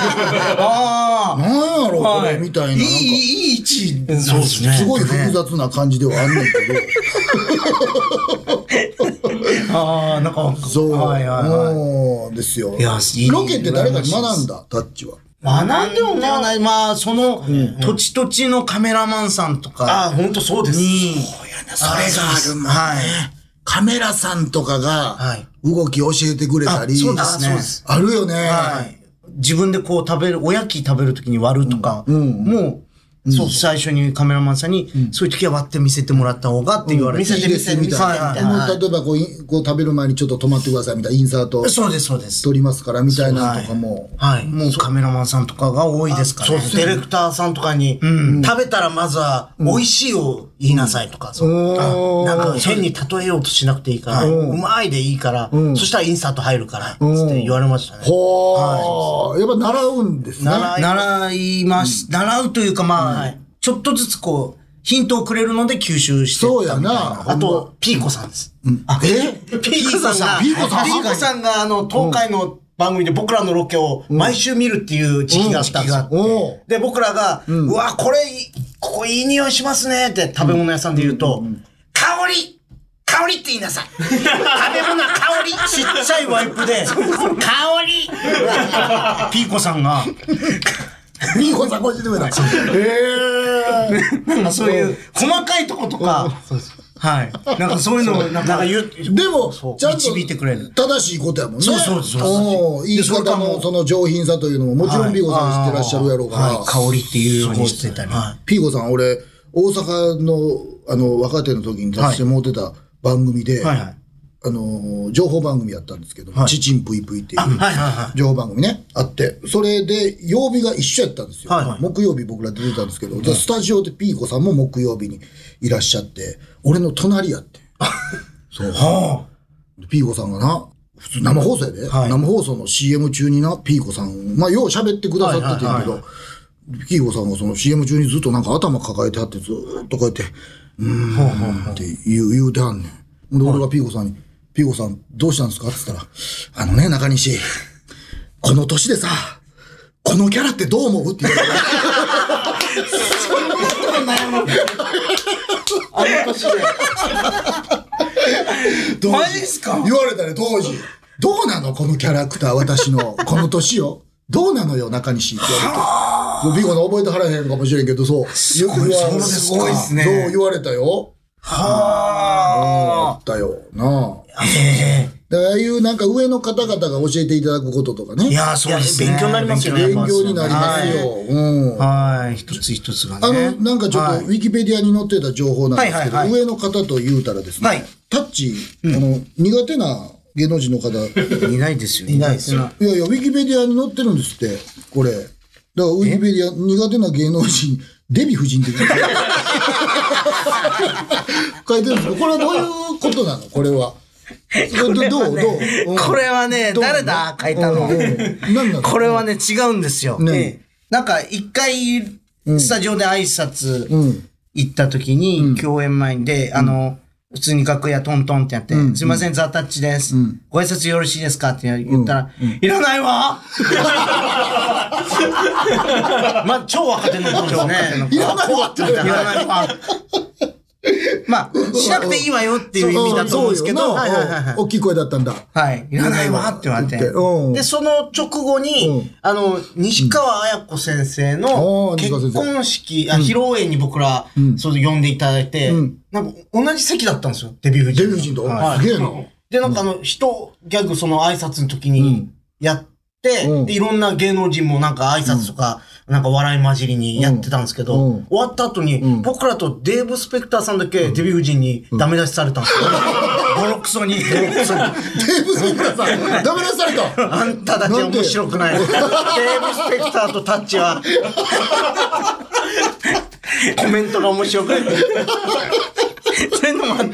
S3: なんやろ、これ、みたいな。い
S4: い位置。
S3: そうですね。すごい複雑な感じではあんねんけど。
S4: なんか、
S3: そう。そうですよ。ロケって誰かに学んだ、タッチは。
S4: 学んでもない。まあ、その、土地土地のカメラマンさんとか。
S5: 本当そうです。そう
S3: やな、それがあるもんね。カメラさんとかが、動き教えてくれたり。
S4: そうですね。
S3: あるよね。
S4: 自分でこうおやき食べるときに割るとか、もう、最初にカメラマンさんに、そういう時は割って見せてもらった方がって言われて。
S3: 見せてみたいな。例えばこう食べる前にちょっと止まってくださいみたいなインサート。
S4: そうです、そうです。
S3: 撮りますからみたいなとかも。
S4: もうカメラマンさんとかが多いですからね。
S5: そうです。ディレクターさんとかに、食べたらまずは、美味しいを言いなさいとか。なんか変に例えようとしなくていいから、うまいでいいから、そしたらインサート入るから、つって言われましたね。
S3: やっぱ習うんですね。
S4: 習います。習うというかまあ、ちょっとずつこう、ヒントをくれるので吸収して
S3: そうやな。
S5: あと、ピーコさんです。
S3: ピ
S5: ーコさんが東海の番組で僕らのロケを毎週見るっていう時期があったんですよ。で、僕らが、うわ、ここいい匂いしますねって食べ物屋さんで言うと、香りって言いなさい。食べ物は香り。ちっちゃいワイプで、香りピーコさんが、
S3: ピーコさんこっちでもない。
S4: なんかそういう細かいとことか、なんかそういうのをなんか言う。
S3: でも、ちゃんと
S4: 導いてくれる。
S3: 正しいことやもんね。
S4: そう。
S3: 言い方のその上品さというのも、もちろんピーコさん知ってらっしゃるやろうから。
S4: 香りっていうようにしてたり。
S3: ピーコさん、俺、大阪の若手の時に出してもうてた番組で、 情報番組やったんですけど、チチンプイプイっていう情報番組ね、あって、それで曜日が一緒やったんですよ。木曜日僕ら出てたんですけど、スタジオでピーコさんも木曜日にいらっしゃって、俺の隣やって。そう。ピーコさんがな、普通生放送やで、生放送の CM 中にな、ピーコさん、まあよう喋ってくださっててんけど、ピーコさんがその CM 中にずっとなんか頭抱えてはってずーっとこうやって、って言うてはんねん。で、俺がピーコさんに、ピーコさんどうしたんですかって言ったら、中西、この年でさ、このキャラってどう思うって言われた。そんなこと悩む。あの年で。
S4: マジっすか？
S3: 言われたね、当時。どうなのこのキャラクター、私の、この年よ。どうなのよ、中西って言われて。ピーコさん覚えてはらへんかもしれんけど、そう。
S4: すごいですね。
S3: そう言われたよ。あったよな。ああいうなんか上の方々が教えていただくこととかね。
S4: いや、そうですね。
S5: 勉強になりますよね。
S3: 勉強になりますよ。
S4: はい。一つ一つがね。
S3: なんかちょっとウィキペディアに載ってた情報なんですけど、上の方と言うたらですね、タッチ、苦手な芸能人の方。
S4: いないですよ。
S5: いないですよ。
S3: いやいや、ウィキペディアに載ってるんですって、これ。だからウィキペディア苦手な芸能人、デヴィ夫人って書いてるんですけど、これはどういうことなのこれは。どう
S4: これはね、誰だ書いたの。これはね、違うんですよ。なんか、一回、スタジオで挨拶行った時に、共演前で、普通に楽屋トントンってやって、すいません、ザ・タッチです。ご挨拶よろしいですかって言ったら、いらないわ
S5: まあ、超若手の頃ですね。
S3: いらないわって言
S4: いらないわ。まあ、しなくていいわよっていう意味だと思うんですけど、
S3: 大きい声だったんだ。
S4: はい。いらないわって言われて。
S5: で、その直後に、西川綾子先生の結婚式、披露宴に僕ら、呼んでいただいて、なんか同じ席だったんですよ、デヴィ夫人。
S3: デヴィ夫人と。すげえな。
S5: で、なんか一ギャグその挨拶の時にやって、で、いろんな芸能人もなんか挨拶とか、なんか笑い混じりにやってたんですけど、終わった後に、僕らとデーブ・スペクターさんだけデヴィ夫人にダメ出しされたんですよ。ボロクソに。デーブ・スペ
S3: クターさん、ダメ出しされた。
S5: あんただけ面白くない。デーブ・スペクターとタッチは、コメントが面白くない。そういうのもあって、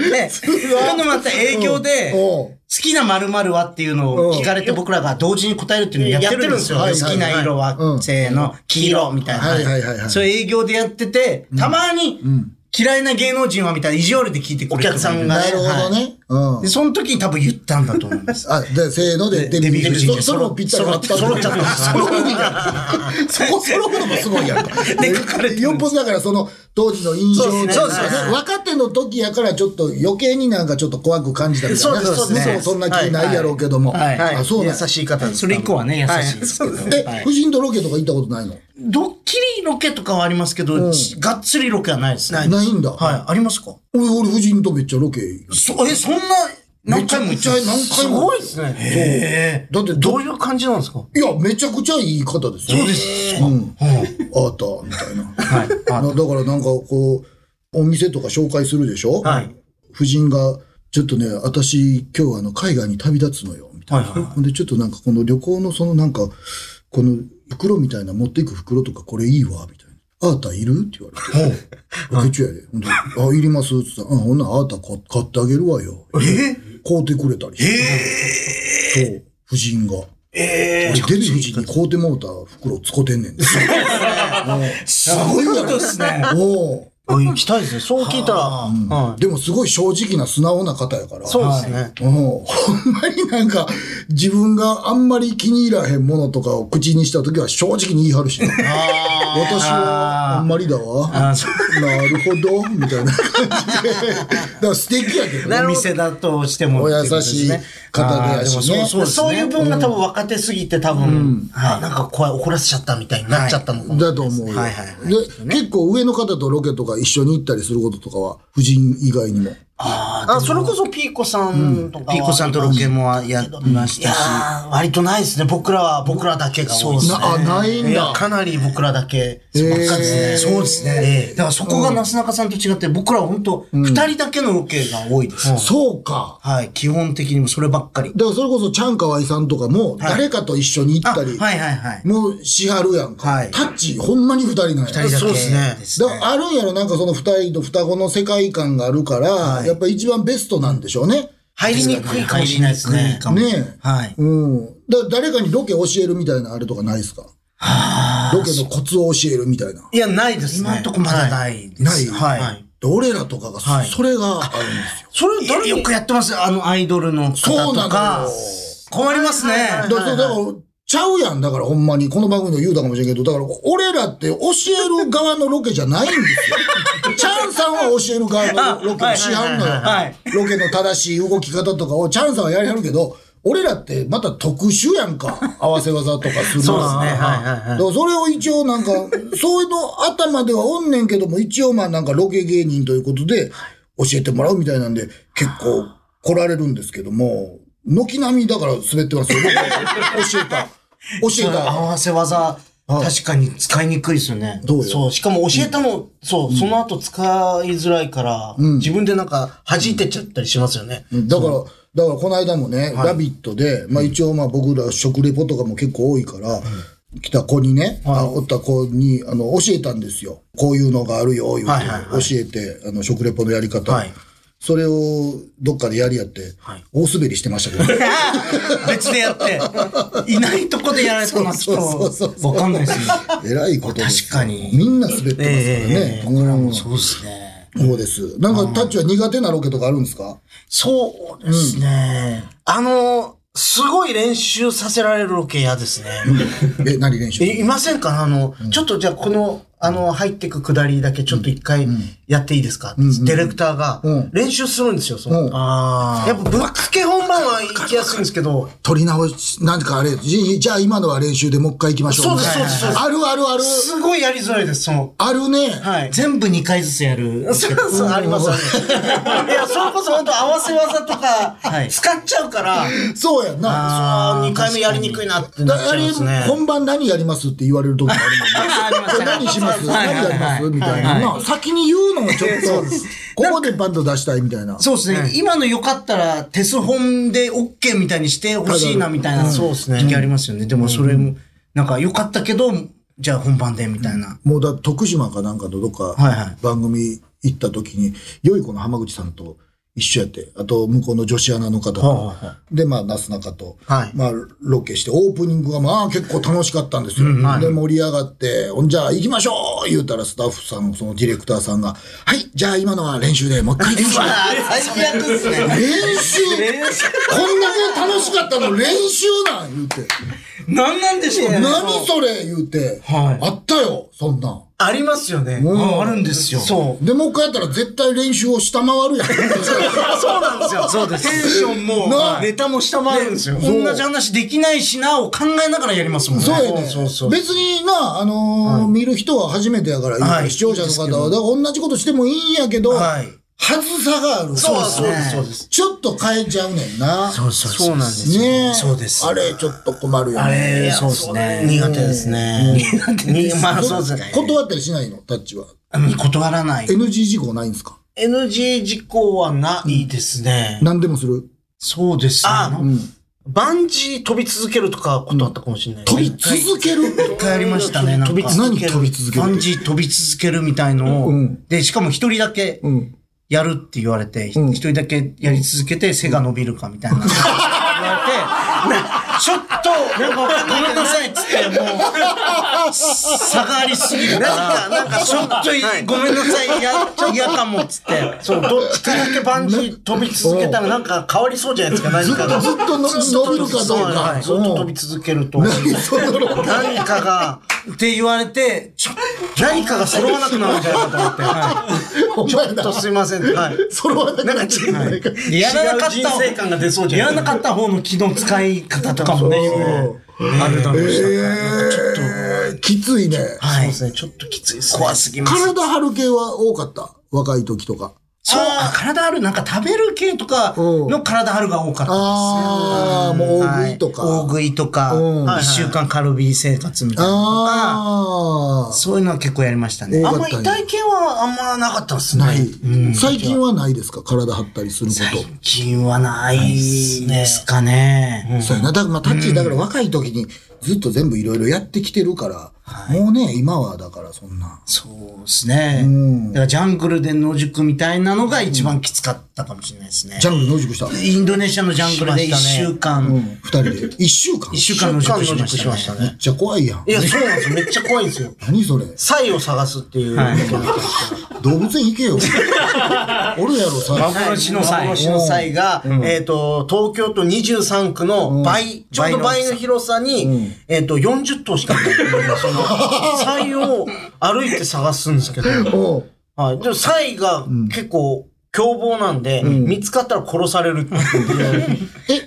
S5: 営業で、好きな〇〇はっていうのを聞かれて僕らが同時に答えるっていうのをやってるんですよ。好きな色は、せーの、黄色みたいな。そういう営業でやってて、たまに、嫌いな芸能人はみたいな意地悪で聞いてくれるお客さんが。
S3: なるほどね。
S5: で、その時に多分言ったんだと思います。
S3: で、せーので、デヴィ夫人。それもぴったりあった。
S5: 揃っちゃった。
S3: 揃うのもすごいやん。で、書かれてよっぽどだからその、当時の印象そうですね。若手の時やからちょっと余計になんかちょっと怖く感じたみたいな。そうですね。そんな気ないやろうけども。
S5: あ、そう優しい方です。
S4: それ以降はね、優しいですけど。
S3: 夫人とロケとか行ったことないの？
S5: ドッキリロケとかはありますけど、がっつりロケはないですね。
S3: ないんだ。
S5: はい。ありますか？
S3: 俺夫人とめっちゃロケ。
S5: そんな、何回も行っちゃう。すごいですね。
S3: そう。だって
S5: どういう感じなんですか？
S3: いや、めちゃくちゃいい方ですよ。
S5: そうですか。
S3: アータみたいな。はい。だからなんかこう、お店とか紹介するでしょ？はい。夫人が、ちょっとね、私今日海外に旅立つのよ。みたいな。ほんでちょっとなんかこの旅行のそのなんか、この袋みたいな持っていく袋とかこれいいわ、みたいな。アータいるって言われて。ロケ中やで。ほんで、いりますって言ったら、ほんならアータ買ってあげるわよ。買うてくれたりして。そう、夫人が。デヴィ夫人に買うてもうた袋使ってんねん。
S5: すごいことですね。行きたいですね。そう聞いたら。
S3: でもすごい正直な素直な方やから。
S5: そうですね。
S3: ほんまになんか自分があんまり気に入らへんものとかを口にしたときは正直に言い張るし。私はあんまりだわ。なるほど。みたいな感じで。だから素敵やけどね。
S5: お店だとしても。
S3: お優しい方でやしね。
S5: そういう分が多分若手すぎて多分、なんか怖い怒らせちゃったみたいになっちゃったのかも。
S3: だと思うよ。で、結構上の方とロケとか一緒に行ったりすることとかは、夫人以外にも。
S5: あ、それこそピーコさんとか。
S4: ピーコさんとロケもやりましたし。
S5: 割とないですね。僕らだけが多いですね。
S3: ないんだ。
S5: かなり僕らだけ。
S4: そうですね。だからそこがなすなかさんと違って、僕らは本当二人だけのロケが多いです。
S3: そうか。
S4: はい。基本的にもそればっかり。
S3: だからそれこそ、ちゃんかわいさんとかも、誰かと一緒に行ったり、もうしはるやんか。タッチ、ほんまに二人なんや。
S4: 二人だけ。そうですね。
S3: だからあるんやろ、なんかその二人と双子の世界観があるから、やっぱり一番ベストなんでしょうね。
S5: 入りにくいかもしれないですね。
S3: ねえ。はい。誰かにロケ教えるみたいなあれとかないですか？ロケのコツを教えるみたいな。
S5: いや、ないですね。
S4: 今んとこまだないです。
S3: ない。はい。俺らとかが、それがあるんですよ。
S4: それ誰よくやってますよ。アイドルの方とか。そうなのよ。困りますね。
S3: だから、ちゃうやん。だからほんまに、この番組で言うたかもしれんけど、だから俺らって教える側のロケじゃないんですよ。チャンさんは教える側のロケをしはんのよ。ロケの正しい動き方とかをチャンさんはやりはるけど、俺らってまた特殊やんか。合わせ技とかするの。
S5: そうですね。だ
S3: からそれを一応なんか、そういうの頭ではおんねんけども、一応まあなんかロケ芸人ということで教えてもらうみたいなんで、結構来られるんですけども、軒並みだから滑ってますよ。教えた。
S4: 合わせ技、確かに使いにくいですよね。
S5: そう。しかも教えたの、その後使いづらいから、自分でなんか弾いてっちゃったりしますよね。
S3: だからこの間もね、ラビットで、まあ一応まあ僕ら食レポとかも結構多いから、来た子にね、おった子に、教えたんですよ。こういうのがあるよ、言うて、教えて、食レポのやり方。それをどっかでやりやって、大滑りしてましたけど。
S4: 別でやって、いないとこでやられてますと、わかんないですよ。
S3: えらいことです。
S4: 確かに。
S3: みんな滑ってますからね。
S4: そうですね。
S3: そうです。なんかタッチは苦手なロケとかあるんですか？
S4: そうですね。
S5: すごい練習させられるロケ嫌ですね。
S3: 何練習？
S5: いませんか？ちょっとじゃあこの、入ってく下りだけちょっと一回やっていいですか？ディレクターが練習するんですよ。やっぱぶっつけ本番は行きやすいんですけど。
S3: 取り直し、なんかあれ、じゃあ今のは練習でもう一回行きましょう。
S5: そうです。
S3: ある。
S5: すごいやりづらいです、
S3: あるね。
S4: はい。全部2回ずつやる。
S5: そう、あります。いや、それこそ本当合わせ技とか使っちゃうから。
S3: そうやんな。
S5: 2回目やりにくいなってなっちゃいますね。
S3: 本番何やりますって言われる時もあるもんね。何します？何やりますみたいな。先に言うのもちょっと、ここでバンド出したいみたいな。
S4: そうですね。今のよかったら、テス本で OK みたいにしてほしいなみたいな。
S5: そうですね。
S4: 時ありますよね。でもそれも、なんかよかったけど、じゃあ本番でみたいな。
S3: もう徳島かなんかとどっか番組行った時に、良い子の浜口さんと一緒やって、あと向こうの女子アナの方と、で、まあ、なすなかと、まあ、ロケして、オープニングがまあ結構楽しかったんですよ。で、盛り上がって、じゃあ行きましょう言うたらスタッフさん、そのディレクターさんが、はい、じゃあ今のは練習でもう一回練習。
S5: 最悪ですね。
S3: 練習こんだけ楽しかったの練習なん言うて。
S4: 何なんでしょうね。
S3: 何それ言うて。あったよ、そんなん。
S5: ありますよね。
S4: あるんですよ。
S3: そう。で、もう一回やったら絶対練習を下回るやん。
S5: そうなんですよ。
S4: そうです。テンションも、ネタも下回るんですよ。同じ話できないしなを考えながらやりますもんね。
S3: そうやね。別にな、見る人は初めてやから、視聴者の方は、だから同じことしてもいいんやけど、はずさがある。
S5: そうです。
S3: ちょっと変えちゃうねんな。
S4: そうなんですよ。
S3: ねえ。
S4: そうです。
S3: あれ、ちょっと困るよね。
S4: あれ、そうですね。
S5: 苦手ですね。
S4: まあ、そうですね。
S3: 断ったりしないのタッチは。
S4: 断らない。
S3: NG 事項ないんですか？
S5: NG 事項はないですね。
S3: 何でもする？
S4: そうですね。
S5: バンジー飛び続けるとか断ったかもしれない。
S3: 飛び続ける？
S4: 一回ありましたね。
S3: 何飛び続ける？
S4: バンジー飛び続けるみたいのを、で、しかも一人だけ、やるって言われて、一人だけやり続けて背が伸びるかみたいな。言われて、ちょっと、ごめんなさいっつって、もう、差がありすぎるから、なんかちょっとごめんなさい、嫌かもっつって。
S5: そう、どっちかだけバンジー飛び続けたらなんか変わりそうじゃないですか、何かが。
S3: ずっと伸びるかどうか。
S5: ずっと飛び続けると。何かが、
S4: って言われて、
S5: 何かが揃わなくなるんじゃないかと思って。ちょっとすいません。
S3: 揃わなくなっちゃう。
S4: やらなかった
S5: 人生観が出そうじゃない。
S4: やらなかった方の気の使い方とかもね、あるだろうし。ちょ
S3: っと、きついね。
S5: そうですね。ちょっときついですね。
S4: 怖すぎます。
S3: 体張る系は多かった。若い時とか。
S4: そう、体張る、なんか食べる系とかの体張るが多かったです。
S3: ああ、もう大食いとか。
S4: 大食いとか、1週間カルビー生活みたいなのとか、そういうのは結構やりましたね。
S5: あんま痛い系はあんまなかったですね。
S3: ない。最近はないですか？体張ったりすること。
S4: 最近はないですかね。
S3: そうやな。だからタッチだから若い時にずっと全部いろいろやってきてるから、もうね、今はだからそんな。
S4: そうですね。だからジャングルで野宿みたいなのが一番きつかったかもしれないですね。
S3: ジャングル野宿した？
S4: インドネシアのジャングルで1週間。
S3: 2人で。1週間
S4: ?1 週間野宿しましたね。
S3: めっちゃ怖いやん。
S5: いや、そうなんですよ。めっちゃ怖いんですよ。
S3: 何それ？
S5: サイを探すっていう。
S3: 動物園行けよ。おるやろ、
S4: 幻のサイ。
S5: 幻のサイが、東京都23区の倍、ちょうど倍の広さに、40頭しかいない。その、サイを歩いて探すんですけど、はい。でもサイが結構凶暴なんで、見つかったら殺されるっていう。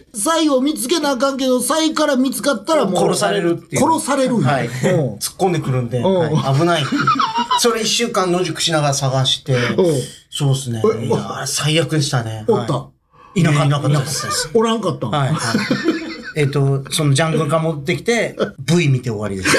S3: サイを見つけなあかんけど、サイから見つかったらもう。
S5: 殺されるっていう。
S3: 殺されるんや。
S5: はい。突っ込んでくるんで、危ない。それ1週間野宿しながら探して、そうですね。いや、最悪でしたね。
S3: おった。
S5: いなかったです。
S3: おらんかったん？
S4: はい。そのジャングルから戻ってきて、V 見て終わりです。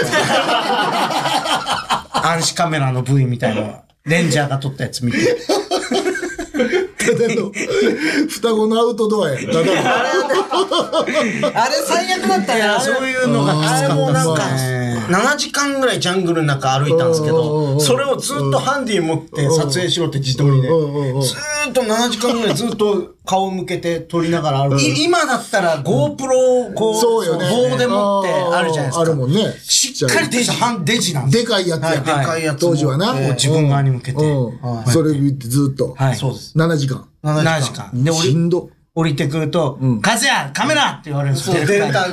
S4: 暗視カメラの V みたいな、レンジャーが撮ったやつ見て。
S3: ただの、双子のアウトドアや。ただ
S5: あれ最悪だったね。
S4: そういうのがきつかったですね。あれもなんか、
S5: 7時間ぐらいジャングルの中歩いたんですけど、それをずっとハンディ持って撮影しろって自撮りで。ずーっと7時間ぐらいずっと顔向けて撮りながら歩く。今だったら GoPro こう、棒で持ってあるじゃないですか。
S3: あるもんね。
S4: しっかりデジなんです。
S3: でかいやつや。
S5: でかいやつ。
S3: 当時はな。
S4: 自分側に向けて。
S3: それ見てずっと。
S5: そうです。
S3: 7時間。
S4: 7時間。で、
S3: しんど。
S4: 降りてくると、カズヤカメラって言われるんですよ。
S5: データ。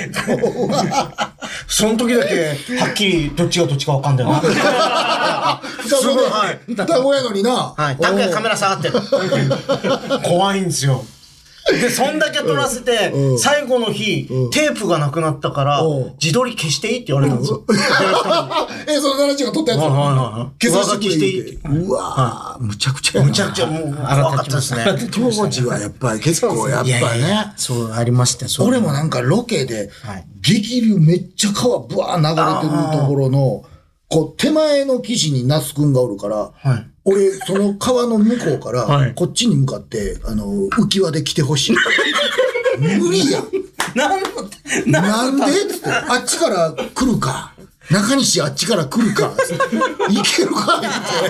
S5: その時だけ、はっきりどっちがどっちかわかんないな。
S3: すごい。双子やのにな。
S5: はい。だけカメラ下がってる。怖いんですよ。で、そんだけ撮らせて、最後の日、テープがなくなったから、自撮り消していいって言われたんですよ。
S3: その7時間撮ったやつ
S5: 消させていい。
S3: うわぁ、むちゃくちゃやな。
S5: むちゃくちゃもう、怖かったですね。
S3: 当時はやっぱり結構やっぱりね。
S4: そう、ありましたよ。
S3: 俺もなんかロケで、激流めっちゃ川ブワー流れてるところの、こう手前の岸に那須くんがおるから、俺、その川の向こうから、こっちに向かって、浮き輪で来てほしい。無理やん。なんでつって、あっちから来るか。中西あっちから来るか。行けるか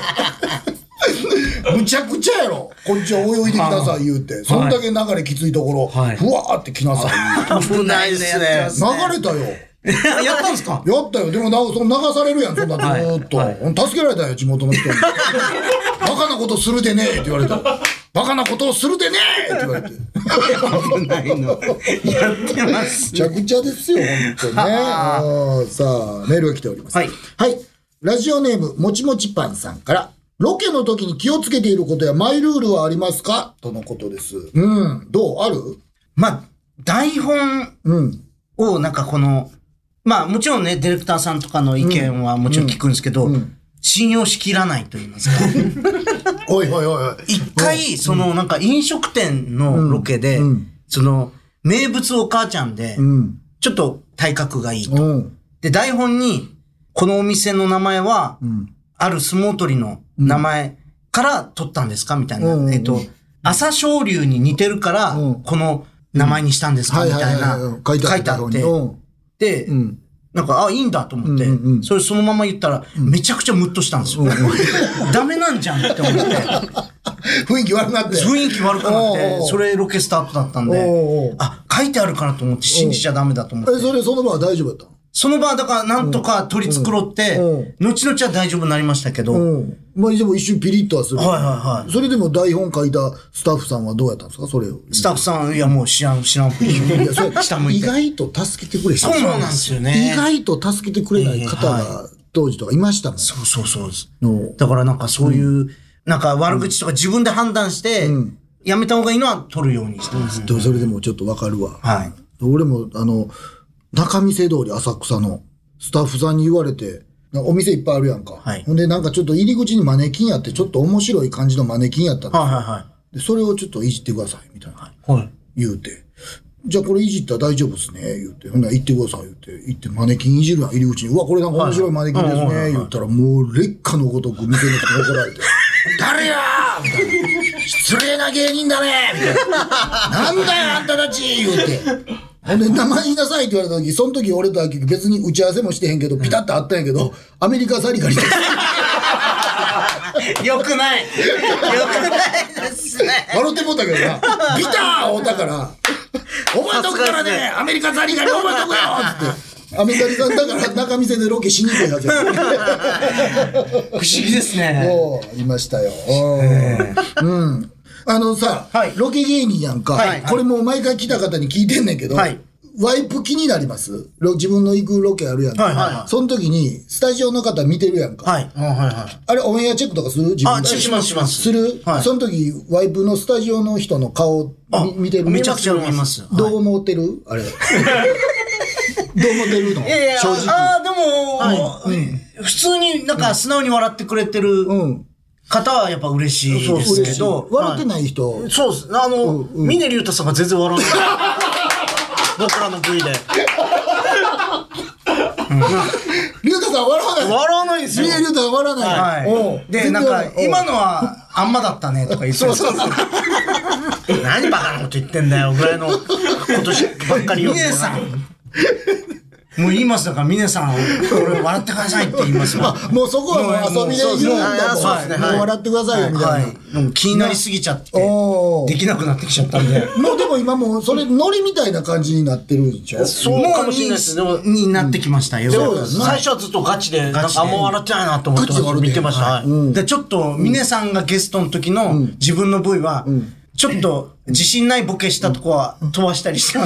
S3: って。むちゃくちゃやろ。こっちは泳いできなさい言うて。そんだけ流れきついところ、ふわーって来なさい。
S5: 危ないですね。
S3: 流れたよ。
S4: やったんですか？
S3: やったよ。でもその流されるやん、そんなずーっと。助けられたよ、地元の人に。バカなことするでねえって言われた。バカなことをするでねえって言われて。
S4: 危ないの。やってます。
S3: めちゃくちゃですよ、本当にね。さあ、メールが来ております。はい。ラジオネーム、もちもちパンさんから、ロケの時に気をつけていることやマイルールはありますかとのことです。どうある？
S4: まあ、台本をなんかまあもちろんね、ディレクターさんとかの意見はもちろん聞くんですけど、信用しきらないと言いますか。
S3: おい。
S4: 一回、なんか飲食店のロケで、名物お母ちゃんで、ちょっと体格がいいと。で、台本に、このお店の名前は、ある相撲取りの名前から取ったんですかみたいな。朝青龍に似てるから、この名前にしたんですかみたいな。書いてあって。で、なんか、いいんだと思って、それそのまま言ったら、めちゃくちゃムッとしたんですよ。ダメなんじゃんって思って。
S3: 雰囲気悪くなって。
S4: 雰囲気悪くなって、それロケスタートだったんで、書いてあるからと思って信じちゃダメだと思って。
S3: その場は大丈夫だった？
S4: その場だからなんとか取り繕って、後々は大丈夫になりましたけど。
S3: まあでも一瞬ピリッとはする。
S4: そ
S3: れでも台本書いたスタッフさんはどうやったんですかそれを。
S4: スタッフさん、いやもう知らん。
S3: 意外と助けてくれ。
S4: そうなんですよね。
S3: 意外と助けてくれない方が当時とかいましたもん。
S4: そうです。だからなんかそういう、なんか悪口とか自分で判断して、やめた方がいいのは取るようにしてます。
S3: それでもちょっとわかるわ。俺も中見世通り浅草のスタッフさんに言われて、 お店いっぱいあるやんか。
S4: はい。
S3: ほんでなんかちょっと入り口にマネキンやって、ちょっと面白い感じのマネキンやったんですよ。
S4: はいはいはい。
S3: で、それをちょっといじってください、みたいな。
S4: はい。
S3: 言うて。じゃあこれいじったら大丈夫ですね、言うて。ほんなら行ってください、言うて。行ってマネキンいじるやん、入り口に。うわ、これなんか面白いマネキンですね、言ったら、もう劣化のごとく店の人に怒られて。誰やーみたいな。失礼な芸人だねみたいな。なんだよ、あんたたち言うて。ほんで、名前言いなさいって言われた時、その時俺とは別に打ち合わせもしてへんけど、ピタッとあったんやけど、アメリカザリガニです。
S4: よくない。よくないですね。
S3: 笑ってもうたけどな。ビターおたから、覚えとくからね、アメリカザリガニ覚えとくよつって。アメリカリさんだから中店でロケしにくいはずや。
S4: 不思議ですね。
S3: もう、ありましたよ。うん。さ、
S4: はい、
S3: ロケ芸人やんか、はい、これもう毎回来た方に聞いてんねんけど、はい、ワイプ気になります？自分の行くロケあるやんか、はいはいはい、その時にスタジオの方見てるやんか、はいはいはい、あれオンエアチェックとかする？自分で
S5: しますします。
S3: する、はい、その時ワイプのスタジオの人の顔見てる？
S4: めちゃくちゃ見ます。
S3: どう思ってる？あれどう思ってるの？
S4: いやいや、正直。でも、はいうん、普通になんか素直に笑ってくれてる、うん方はやっぱ嬉しいですけど。
S3: 笑ってない人。
S5: はい、そうです。峰竜太さんが全然笑わない。僕らの V で。
S3: 竜太さん笑わない。
S5: 笑わないんですよ。
S3: 峰竜太さん笑わない。
S4: はい。で、なんか、今のはあんまだったねとか言ってそうそうそう。
S5: 何バカなこと言ってんだよ、ぐらいのことばっかり言う。
S4: 峰さん。もう言いますだから、峰さん、これ笑ってくださいって言いますよ。
S3: もうそこはもう遊びで言うんだもん。もう笑ってくださいよ、みたいな。
S4: もう気になりすぎちゃって、できなくなってきちゃったんで。
S3: もうでも今もう、それ、ノリみたいな感じになってるでしょ？
S5: そうかもしれないですね。
S4: になってきましたよ。
S5: 最初はずっとガチで、なんかあんま笑ってないなと思って見てました。
S4: で、ちょっと、峰さんがゲストの時の自分の V は、ちょっと自信ないボケしたとこは飛ばしたりしてます。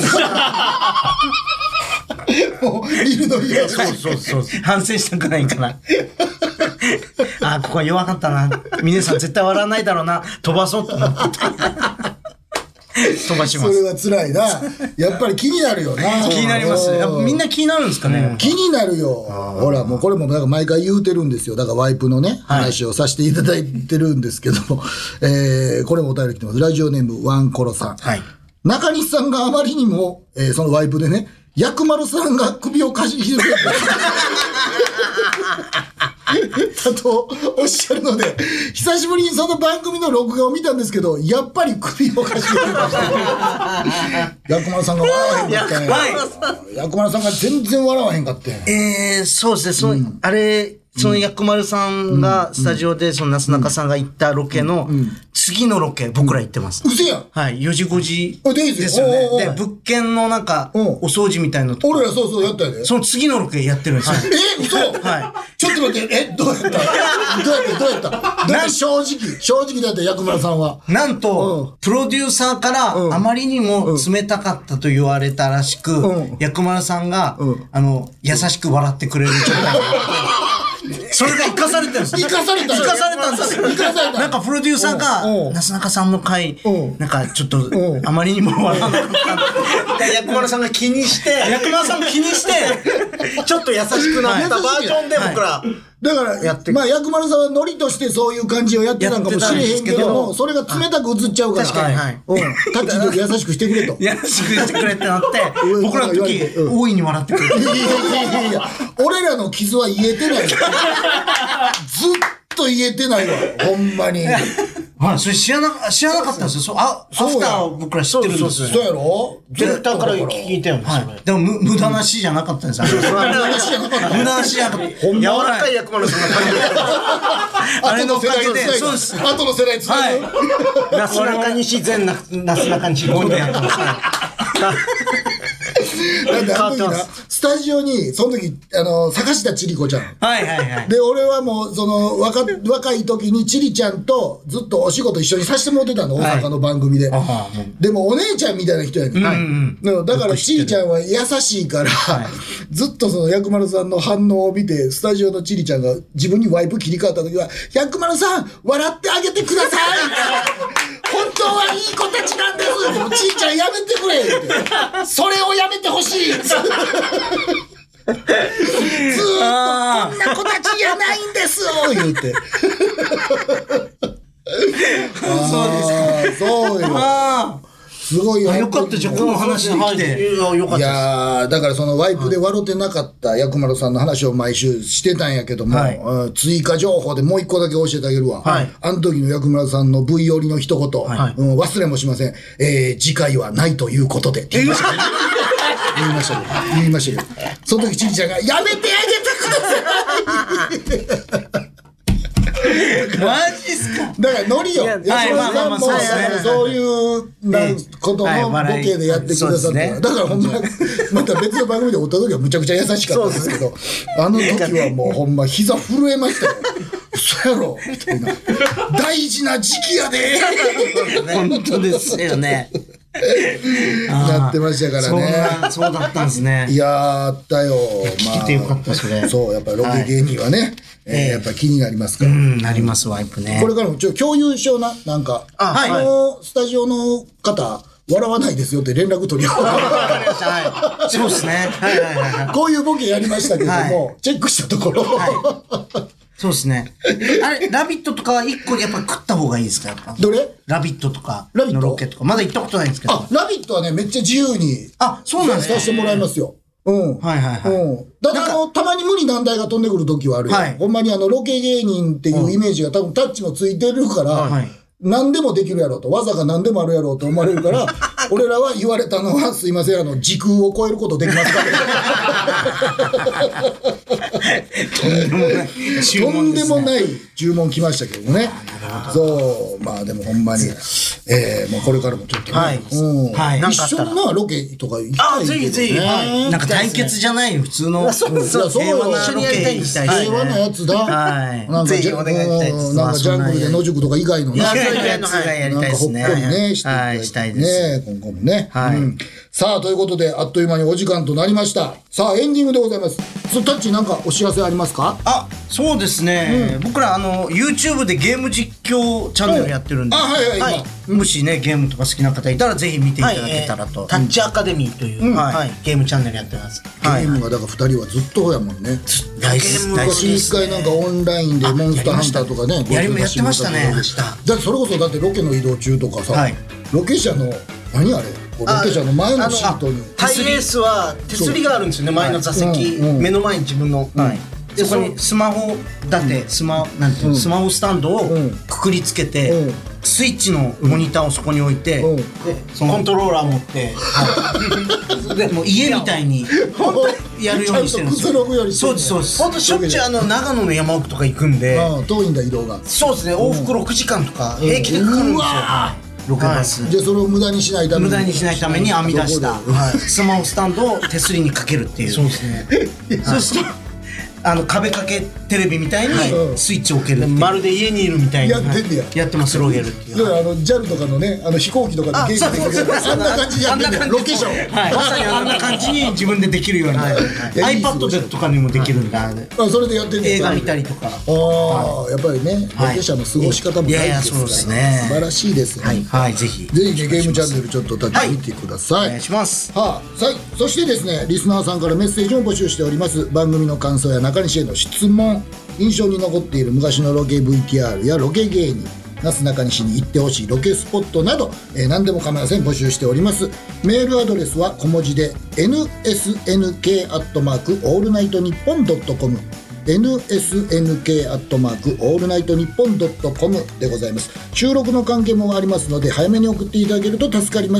S3: もう、見るの嫌だ。
S4: そう。反省したくないから。あ、ここは弱かったな。峰さん絶対笑わないだろうな。飛ばそうと思ってた。飛ばします。
S3: それは辛いな。やっぱり気になるよな。
S4: 気になります。みんな気になるんですかね。
S3: 気になるよ。ほら、もうこれもなんか毎回言うてるんですよ。だからワイプのね、話をさせていただいてるんですけども、これもお便り来てます。ラジオネームワンコロさん。はい。中西さんがあまりにも、そのワイプでね、薬丸さんが首をかしげるだとおっしゃるので、久しぶりにその番組の録画を見たんですけど、やっぱり首をかしげてました。薬丸さんが笑わへんかったね。薬丸さんが全然笑わへんかったね。
S4: そうですね。あれ、その薬丸さんがスタジオで、そのなすなかさんが行ったロケの、次のロケ、僕ら行ってます。
S3: うせやん。
S4: はい。4時5時ですよね。で、物件のなんか、お掃除みたいなとこ。
S3: 俺らそうやったよね。
S4: その次のロケやってるんですよ。
S3: 嘘はい。ちょっと待って、どうやった正直だった薬丸さんは。
S4: なんと、プロデューサーからあまりにも冷たかったと言われたらしく、薬丸さんが、優しく笑ってくれる状態になって。それが生かされてるんですよ。
S3: 生かされた
S4: んですよ。なんかプロデューサーが、なすなかさんの回、なんかちょっと、あまりにも笑わなかった。
S5: 薬丸さんが気にして、
S4: 薬丸さんも気にして、
S5: ちょっと優しくなったバージョンで僕ら、
S3: だから、まあ、薬丸さんはノリとしてそういう感じをやってたんかもしれへんけども、それが冷たく映っちゃうから。
S4: 確かに。はい。
S3: タッチの時優しくしてくれと。
S4: 優しくしてくれってなって、僕らの時、大いに笑ってくれる。
S3: いや、俺らの傷は癒えてない。ずっと癒えてないわ。ほんまに。
S4: はい、それ知らなかったんですよ。アフターを僕ら知ってるんですよ。
S3: そうやろ？
S5: ディレクターから聞いたよね。
S4: でも、無駄なしじゃなかったんですよ。無駄なしじゃなかった。柔
S5: らかい薬丸さんが感じ
S4: た。あれのおかげで、そうです。
S3: 後の世代つな
S5: ぐ。なすなかにし、全なすなかにし、5でやってます。
S3: なんであの時な、スタジオに、その時、坂下千里子ちゃん。
S4: はい。
S3: で、俺はもう、その、若い時に千里ちゃんとずっとお仕事一緒にさせてもらってたの、大阪の番組で。でも、お姉ちゃんみたいな人やねん。だから、千里ちゃんは優しいから、ずっとその、薬丸さんの反応を見て、スタジオの千里ちゃんが自分にワイプ切り替わった時は、薬丸さん、笑ってあげてください本当はいい子たちなんですちいちゃんやめてくれってそれをやめてほしいずーっとこんな子たちじゃないんですよ言うて。
S4: そうですか。
S3: そうよ。すごいよ。
S4: よかったじゃん、この話できて。
S3: いやだからそのワイプで笑ってなかった薬丸さんの話を毎週してたんやけども、追加情報でもう一個だけ教えてあげるわ。あの時の薬丸さんの V 折りの一言、忘れもしません。次回はないということで。って言いましたね。言いましたけど。その時ちいちゃんが、やめてあげてください
S4: マジっすか。
S3: だからノリよ。安村さんもそういうことのボケでやってくださった。だからほんま、また別の番組でおった時はむちゃくちゃ優しかったんですけど、あの時はもうほんま膝震えましたよ。嘘やろみたいな。大事な時期やで。
S4: 本当ですよね。
S3: なってましたからね。
S4: そうだったんですね。
S3: いやー、あったよ。
S4: 聞いてよかったそれ。
S3: そう、やっぱりロケ芸人はね、やっぱり気になりますから。
S4: なります、ワイプね。
S3: これからも共有しような、なんか。スタジオの方、笑わないですよって連絡取り合う。
S4: そうですね。
S3: こういうボケやりましたけども、チェックしたところ。
S4: そうですね。あれ、ラビットとかは一個やっぱ食った方がいいですか、やっぱ。
S3: どれ？
S4: ラビットとかのロケとか。まだ行ったことないんですけど。
S3: あ、ラビットはね、めっちゃ自由に。
S4: そうなんですね。
S3: させてもらいますよ。うん。だからたまに無理難題が飛んでくる時はあるよ。ほんまにロケ芸人っていうイメージが多分タッチもついてるから、何でもできるやろうと、技が何でもあるやろうと思われるから、俺らは言われたのは、すいません、時空を超えることできますかとんでもない注文来ましたけどね。そう、まあでもほんまに、もうこれからもちょっとね、一緒にな、ロケとか行きたいけどね。
S4: ぜひ、なんか対決じゃない普通の、
S3: 平和なロケ行きたい。平和なやつだ。なんかジャングルで野宿とか以外のね。
S4: やりたいですね。
S3: なんかほっこりね、したいですね、今後もね。さあ、ということで、あっという間にお時間となりました。さあ、エンディングでございます。タッチなんかお知らせありますか？
S4: そうですね。僕らYouTube でゲーム実況チャンネルやってるんで。もしね、ゲームとか好きな方いたらぜひ見ていただけたらと。
S5: タッチアカデミーというゲームチャンネルやってます。
S3: ゲームがだから2人はずっとやもんね。
S4: 大好き。
S3: 昔一回なんかオンラインでモンスターハンターとかね。
S4: やってましたね。
S3: だってそれこそだってロケの移動中とかさ、ロケ車の何あれロケ車の前のシートに
S5: ハイエースは手すりがあるんですよね、前の座席目の前に自分の。
S4: でそこにスマホ立てスマホスタンドをくくりつけてスイッチのモニターをそこに置いて
S5: コントローラー持って
S4: でも家みたいにやるようにしてるんですよ。そうですそうです。
S5: 本当しょっちゅう長野の山奥とか行くんで
S3: 遠いんだ移動が。
S5: そうですね、往復6時間とか平気でかかるんですよ。
S4: ロケバス。
S3: じゃあそれを無駄にしないため
S4: に編み出したスマホスタンドを手すりにかけるっていう。そうですね。そうすると壁掛けテレビみたいにスイッチを置ける。
S5: まるで家にいるみたいに
S3: やってんねや。
S4: やってます。ロゲルっていう。
S3: だからJAL とかのね飛行機とかでゲームできるあんな感じでやってんねや。ロケーション。
S4: まさにあんな感じに自分でできるように。iPad でとかにもできるんだ。
S3: それでやってんねや。
S4: 映画見たりとか。
S3: やっぱりねロケ車の過ごし方も大事ですから。素晴らしいですね。
S4: はいぜひ
S3: ゲームチャンネルちょっと立ち見てください。
S4: お願いします。
S3: そしてですねリスナーさんからメッセージを募集しております。番組の感想や中西への質問、印象に残っている昔のロケ VTR やロケ芸人、なすなかにしに行ってほしいロケスポットなど、何でも構いません、募集しております。メールアドレスは小文字で nsnk@allnightnippon.com nsnk@allnightnippon.com でございます。収録の関係もありますので早めに送っていただけると助かります。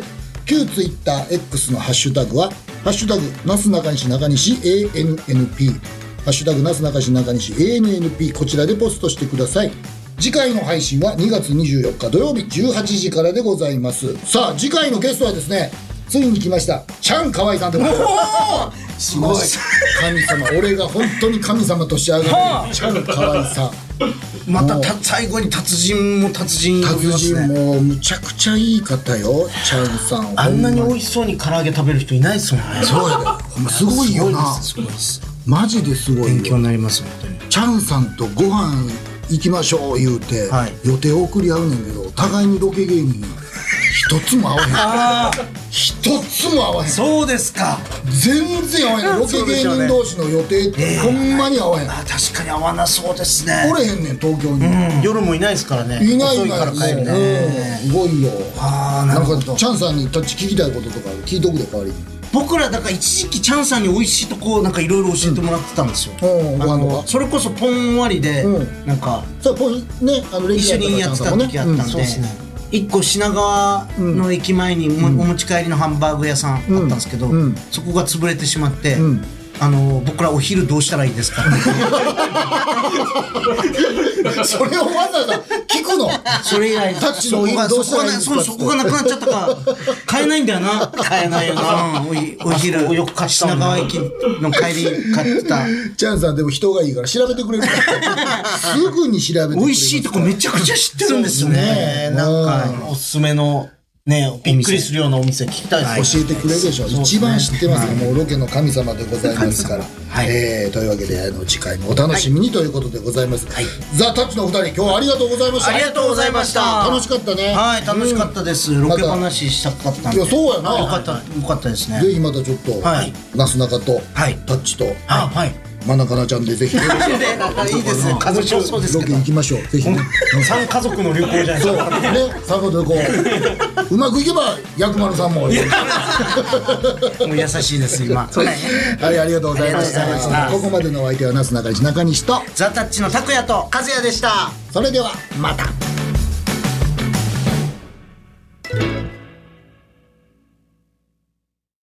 S3: 旧 TwitterX のハッシュタグはハッシュタグなすなかにし中西 ANNPハッシュタグなすなかにし中西 ANNP こちらでポストしてください。次回の配信は2月24日土曜日18時からでございます。さあ次回のゲストはですねついに来ましたチャンカワイさんでございます。すごい神様、俺が本当に神様としてあげるチャンカワイさん。
S4: また最後に達人も
S3: むちゃくちゃいい方よチャンさん。
S5: あんなに美味しそうに唐揚げ食べる人いないですもんね。
S3: そうやで、すごいよな。すごいです、マジですごいよ。
S4: 勉強になります本当に。
S3: チャンさんとご飯行きましょう言うて、予定を送り合うねんけど互いにロケ芸人一つも合わへん。 一つも合わへん。
S4: そうですか。
S3: 全然合わへん。ロケ芸人同士の予定ってほんまに合わへん。
S4: あ、確かに合わなそうですね。
S3: おれへんねん東京に。
S5: 夜もいないですからね。
S3: いない
S5: 遅いから帰るね。
S3: すごいよ。なん
S4: あーなるほど
S3: かチャンさんにタッチ聞きたいこととか聞いとくで代わりに。
S4: 僕らだから一時期チャンさんに美味しいとこなんかいろいろ教えてもらってたんですよ。
S3: ご飯とか
S4: それこそポン割りでなんか
S3: そうポイね
S4: 一緒にやってた時あったんで、一個品川の駅前にお持ち帰りのハンバーグ屋さんあったんですけど、そこが潰れてしまって、僕らお昼どうしたらいいですか
S3: それをわざわざ聞くの。
S4: それ以来
S3: タッチのお昼どうしたらいいですか。
S4: そこがなくなっちゃったから買えないんだよな。
S5: 買えないよな。
S4: お昼
S5: よく買ったもんな。
S4: 品川駅の帰り買ってた。
S3: チャンさんでも人がいいから調べてくれるからすぐに調べてくれる。
S4: 美味しいとこめちゃくちゃ知ってるんですよね。
S5: なんかおすすめのね、びっくりするようなお店聞きたいです。
S3: 教えてくれるでしょ。一番知ってますよ。もうロケの神様でございますから。
S4: はい
S3: というわけで次回もお楽しみにということでございます。ザ・タッチのお二人今日はありがとうございました。
S5: ありがとうございました。
S3: 楽しかったね。
S4: はい、楽しかったです。ロケ話したかったんで。
S3: いやそうやな。
S4: よかったですね。
S3: ぜひまたちょっとなすなかとタッチとまなかなちゃんでぜひ
S5: いいですね。家族そうです
S3: ロケ行きましょう。ぜひね。
S5: 三家族の旅行じゃないですか。
S3: ね、3個でこううまくいけば薬丸さんも
S4: もう優しいです今。
S3: はい、ありがとうございました。ここまでのお相手はなすなかにし中西と
S4: ザタッチの拓也と
S5: 和也でした。
S3: それではまた。